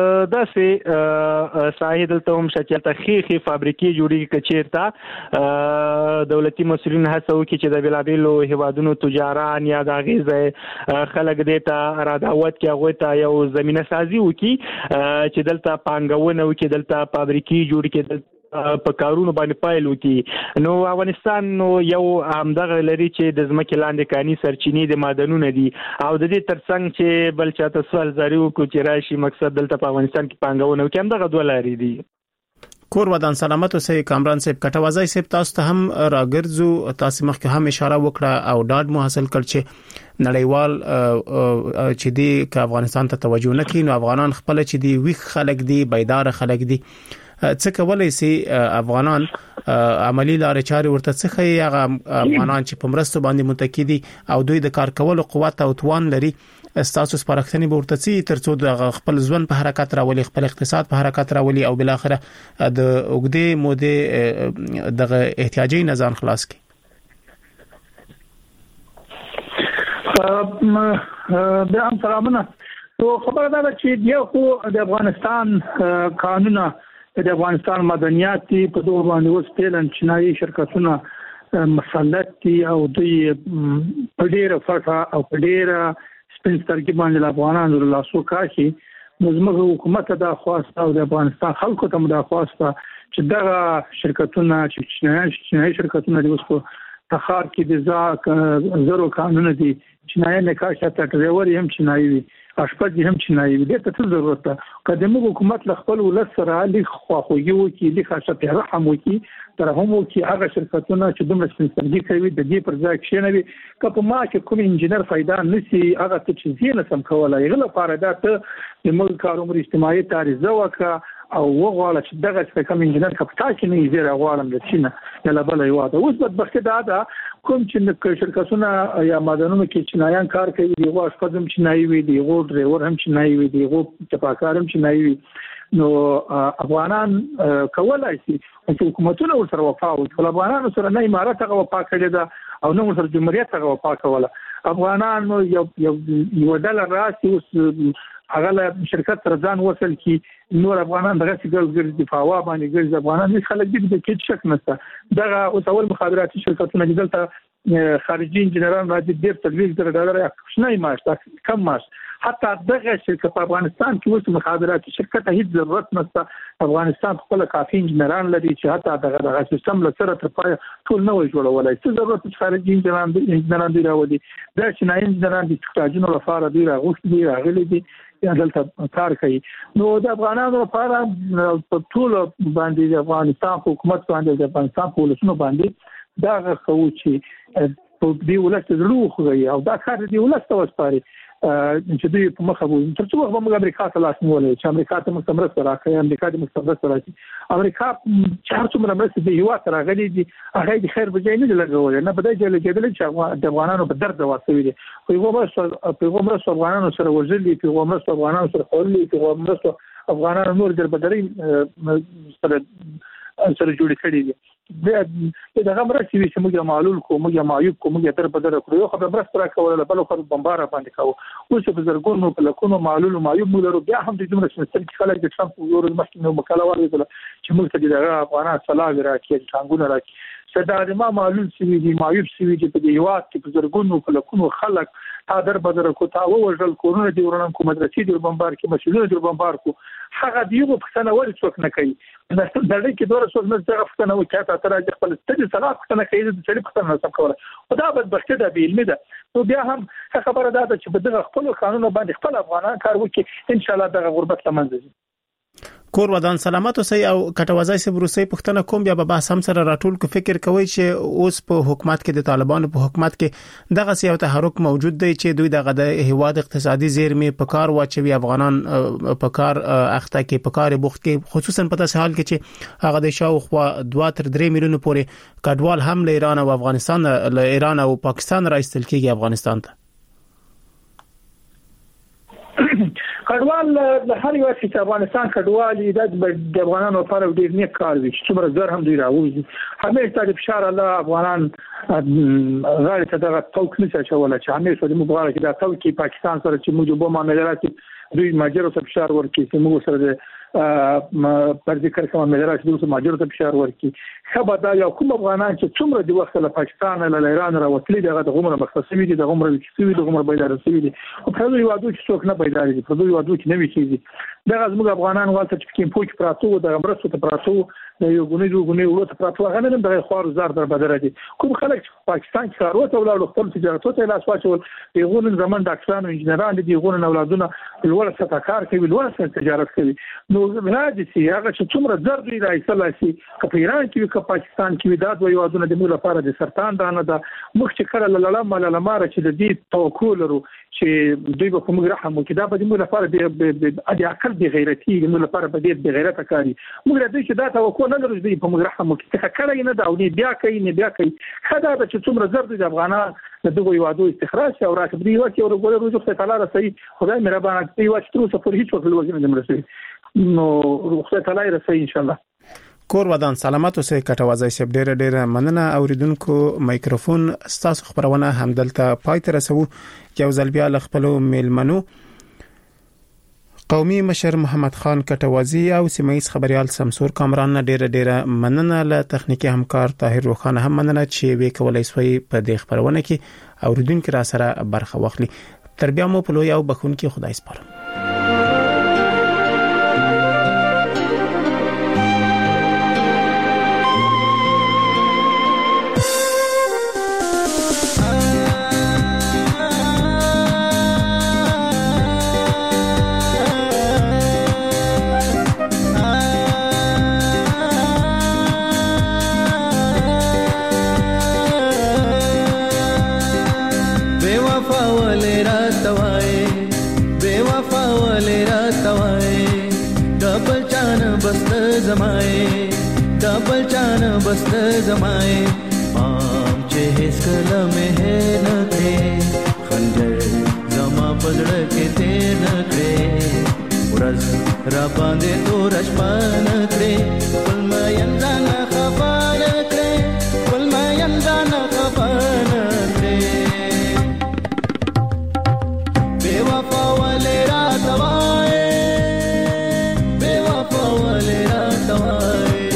داسې ساحې دلته هم شته چې تخیخي فابریکې جوړېږي که چېرته دولتي مسؤلین هڅه وکړي چې د بېلابېلو هیوادونو تجاران یا د هغې ځای خلک دې ته را دعوت کړي هغوی ته یو زمینه سازي وکړي چې دلته پانګونه وکړي دلته فابریکې جوړې کړي په کارونو باندې پایل وکړي. نو افغانستان نو یو همدغه لري چې د ځمکې لاندې کاني سرچینې د معدنونه دي او د دې ترڅنګ چې بل چاته سوال زاري وکړو چې راشي مقصد دلته په افغانستان کې پانګونه وکړي همدغه دوه لارې دي. کور ودان سلامت اوسئ کامران صاحب کټوازی صاحب تاسو ته هم راګرځو تاسو مخکې هم اشاره وکړه او ډاډ مو حاصل کړ چې نړیوال چې دی ک افغانستان ته توجه نه کوي نو افغانان خپل چې دی ویخ خلک دی بیدار خلک دی څه کولای شي افغانان عملی لارې چارې ورته څه خي هغه افغانان چې په مرستو باندې متکی دي او دوی د کار کولو قوت او توان لري استاسو سپارښتنې به ورته سي ترڅو د خپل ځوان په حرکت راولي خپل اقتصاد په حرکت راولي او بل اخره د وګړي موده د احتیاجي نظام خلاص کی. د ام سلامونه تو خبره ده چې یو خو د افغانستان قانونا د افغانستان مدنیات په دوه باندې وسپیلن چینایي شرکتونه مسلط دي او دوی په ډیره فرصه او په ډیره سپینسترګي باندې افغانانو له لاسو کاشي نو زموږ حکومت دا خواسته او د افغانستان خلکو ته دا خواسته چې دغه شرکتونه چې چینایي شرکتونه د وسو تخار کې د ځا زرو قانون دي چینایي نه کاشه ته ډرایور هم چینایي اشپز هم چینایي دي ته څه ضرورت ده قدمو حکومت ل خپل ولس سره لې خواخوږي وکي د خاصه په رحم وکي تر هم وکي هغه شرکتونه چې دومره سپینسترګي کوي د دې پر ځای کې نه وي که په ما کې کوم انجنیر فائدہ نسی هغه ته چې زینه سم کولای غل لپاره دا ته د ملک کارومر اجتماعي تعرضه وکړه او وغواړه چې دغه څه کوم انجنیر کپټا کې نه زیره غواړم د چینه یا بل یو دا اوس بدبخته دا ده کوم چې شرکتونه یا معدنونو کې چینایان کار کوي دی غواړ شپږم چینایي وي دی غوړ ډرایور هم چینایي وي دی غوړ چپاکار هم چینایي وي نو افغانان کولای شي چې حکومتونه ورسره وفا وکړي افغانان سره نه امارات هغه وفا کړی دا او نو سره جمهوریت هغه وفا کوله افغانان یو یو یو ډالر راسي اوس هغه له شرکت سره ځان وصل کی نور افغانان دغه څنګه ګرځي په هوا باندې ګرځي افغانان هیڅ خلک دې د کې شک نشته دغه او اول مخابراتي شرکتونه چې دلته خارجي انجنیران راځي ډېر تدریس در ډالر اکشنای ماش کم ماش حتی دغه شرکت په افغانستان کې اوس مخابراتي شرکت هیڅ ضرورت نشته افغانستان خپل کافي انجنیران لري چې حتی دغه دغه سیستم له سره تر پای ټول نه وي جوړولای څه ضرورت خارجي انجنیران انجنیران دی راوړي دا چې نه انجنیران د تاجونو لپاره دی راغوښتي دی راغلي دي یا دلته کار کوي نو د افغانانو لپاره په ټول باندې د افغانستان حکومت باندې د افغانستان پولیسونو باندې دا غوښتو چې په دې ولست زړه خوږي او دا کار دی ولست وسپاري چې دوی په مخه وو تر څو موږ امریکا ته لاس نیولې چې امریکا ته مستمر سره راکړي امریکا د مستمر سره راکړي امریکا چې هر څومره مرسته دی یو تر غلي دي هغه د خیر بجای نه لګول نه بده چې لګیدل چې د افغانانو په درد واسوي دي خو یو مرسته په یو مرسته افغانانو سره ورزلي په یو مرسته افغانانو سره خورلي په یو مرسته افغانانو نور در بدري سره سره جوړ کړي دي دغه مرسته چې موږ معلول کو موږ معیوب کو موږ تر بدر کړو خو به مرسته راکول بل خو بمبار باندې کاوه اوس په زرګونو په لکونو معلول معیوب موږ بیا هم د جمهوریت سیستم کې خلک د ټرمپ یو ورځ مخکې نو مکاله ورغله چې موږ ته دغه افغانان صلاح راکړي څنګه راکړي صدر ما معلول سوي دي معیوب سوي دي په دیوات کې په زرګونو په لکونو خلک تا در بدر کو تا وژل کورونه دی ورنن کو مدرسې دی بمبار کې مسؤلین دی بمبار کو هغه دیو په څنګه ول څوک نه کوي د دې کې دوه څوک نه ځغ فتنه او چاته تر اجازه خپل ستدي صلاح فتنه کوي د چلی فتنه سم کوله او دا بدبخته ده به علمي ده نو بیا هم خبره ده چې په دغه خپل قانون باندې خپل افغانان کار وکړي ان شاء الله دغه غربت لمنځه کور ودان سلامت اوسئ او کټوازی سه بروسي پښتنه کوم بیا به بحث هم سره راټول کو فکر کوي چې اوس په حکومت کې د طالبانو په حکومت کې دغه سیاو تحرک موجود دی چې دوی دغه د هیواد اقتصادي زیرمې په کار واچوي افغانان په کار اخته کې په کار بوخت کې خصوصا په تاسو حال کې چې هغه د شاوخوا دوه تر درې میلیون پورې کډوال هم له ایران او افغانستان له ایران او پاکستان راځل کېږي افغانستان ته کډوال د هر یو چې افغانستان کډوال د افغانانو لپاره ډیر نیک کار وي چې څومره زر هم دوی راوځي همیشه د فشار الله افغانان غاړه ته دغه توک نشي چولای چې همیشه د مبارک د توکي پاکستان سره چې موږ به معاملات دوی ماجرو ته فشار ورکړي چې موږ سره د پر ذکر کوم مدرسې دوی ماجرو ته فشار ورکړي خبر دا یو کوم افغانان چې څومره د وخت له پاکستان له ایران راوتلي دغه د عمر مختصوي دي د عمر وکړي د عمر بیدار شوی دي او په دوی وادو چې څوک نه بیدار دي په دوی وادو چې نه وی کیږي دغه زموږ افغانان والته چې کوم پوښ پراتو د غمرسو ته پراتو یو غونې دوه غونې ورته پراتو هغه نه د خوار زار در بدره دي کوم خلک پاکستان کې کاروته ولاړ خپل تجارت ته لاس واچول دیغون زمون ډاکټرانو انجنیران دي دیغون اولادونه ولور څه کار کوي ولور څه تجارت کوي نو راځي چې هغه چې څومره زر دوی راځي شي په ایران کې په پاکستان کې دا دوی وادونه د موږ لپاره د سرطان دانه ده مخ چې کړه لاله مالا ماره چې د دې توکل ورو چې دوی په موږ رحم وکړي دا به موږ لپاره د د عقل د غیرتی موږ لپاره به د غیرت کاری موږ د دې چې دا توکل نه لري په موږ رحم وکړي څه کړه نه دا او بیا کوي نه بیا کوي خدا چې څومره زر د افغانان د دغه وادو استخراج او راکبري وکړي او ګورو روزو په تعالی رسي خدای مهربان کوي چې تر اوسه پر هیڅ وخت لوګي نه مرسي نو خدای تعالی رسي ان شاء الله کور ودان سلامات اوسئ کټوازای سپ ډیره ډیره مننه اوریدونکو مایکروفون ستاسو خبرونه همدلته پای ته رسو یو ځل بیا ل خپل میلمنو قومي مشر محمد خان کټوازی او سیمایي خبريال سمسور کامران ډیره ډیره مننه له تخنیکی همکار طاهر روخان هم مننه چې وی کولای سوی په دې خبرونه کې اوریدونکو را سره برخه واخلي تر بیا مو په لوی او بخون کې خدای سپارم डबल चान बस्त जमाए आम चेहस कलम है नखरे खंजर जमा पजड़ के ते नखरे उरस रबांदे तो रशपान नखरे कुल मयंदा न खबान नखरे कुल मयंदा न खबान नखरे बेवफा वाले रातवाए बेवफा वाले रातवाए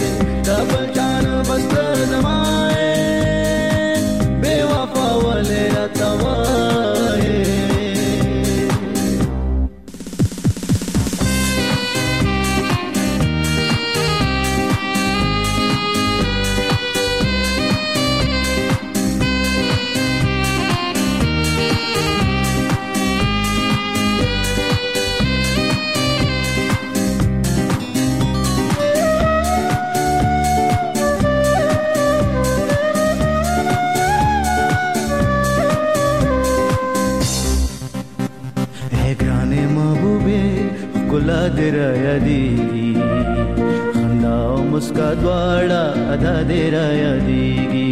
दराया देगी खंदा मुस्का द्वाड़ा अदा दराया देगी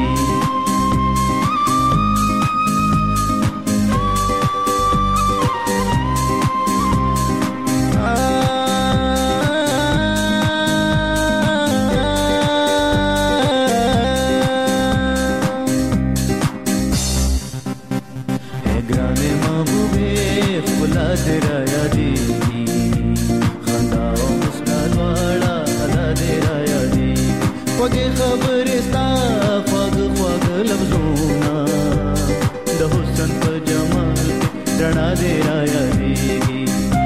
ग्राने महबूबे खुला दराया देगी वगे खबरस्ता ख्वाग ख्वाग लफ्जोना द हुस्न प जमाल रणा दे राया देगी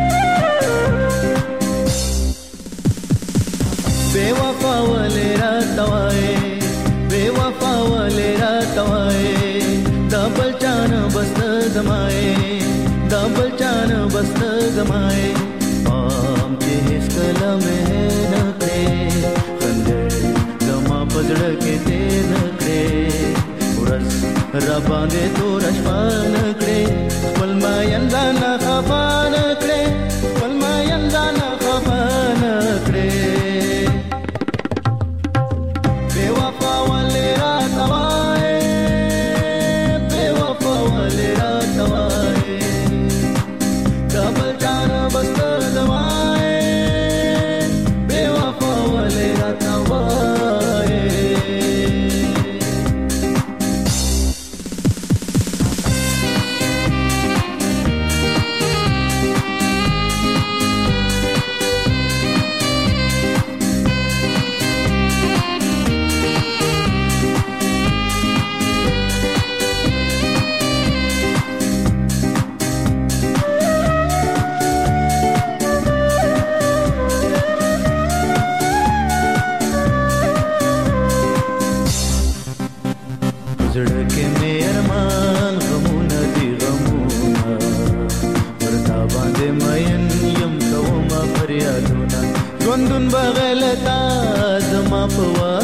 बेवफा वाले रातवाए बेवफा वाले रातवाए डबल चान बस्त जमाए डबल चान बस्त जमाए आम के हिस कलम है नखरे पजड़ के ते नखरे उरस रबांदे तो रशपान नखरे पल मायंदा ना खफा नखरे पल मायंदा ना खफा नखरे बेवफा वाले रातवाए बेवफा वाले रातवाए डबल चान بغلتا زما په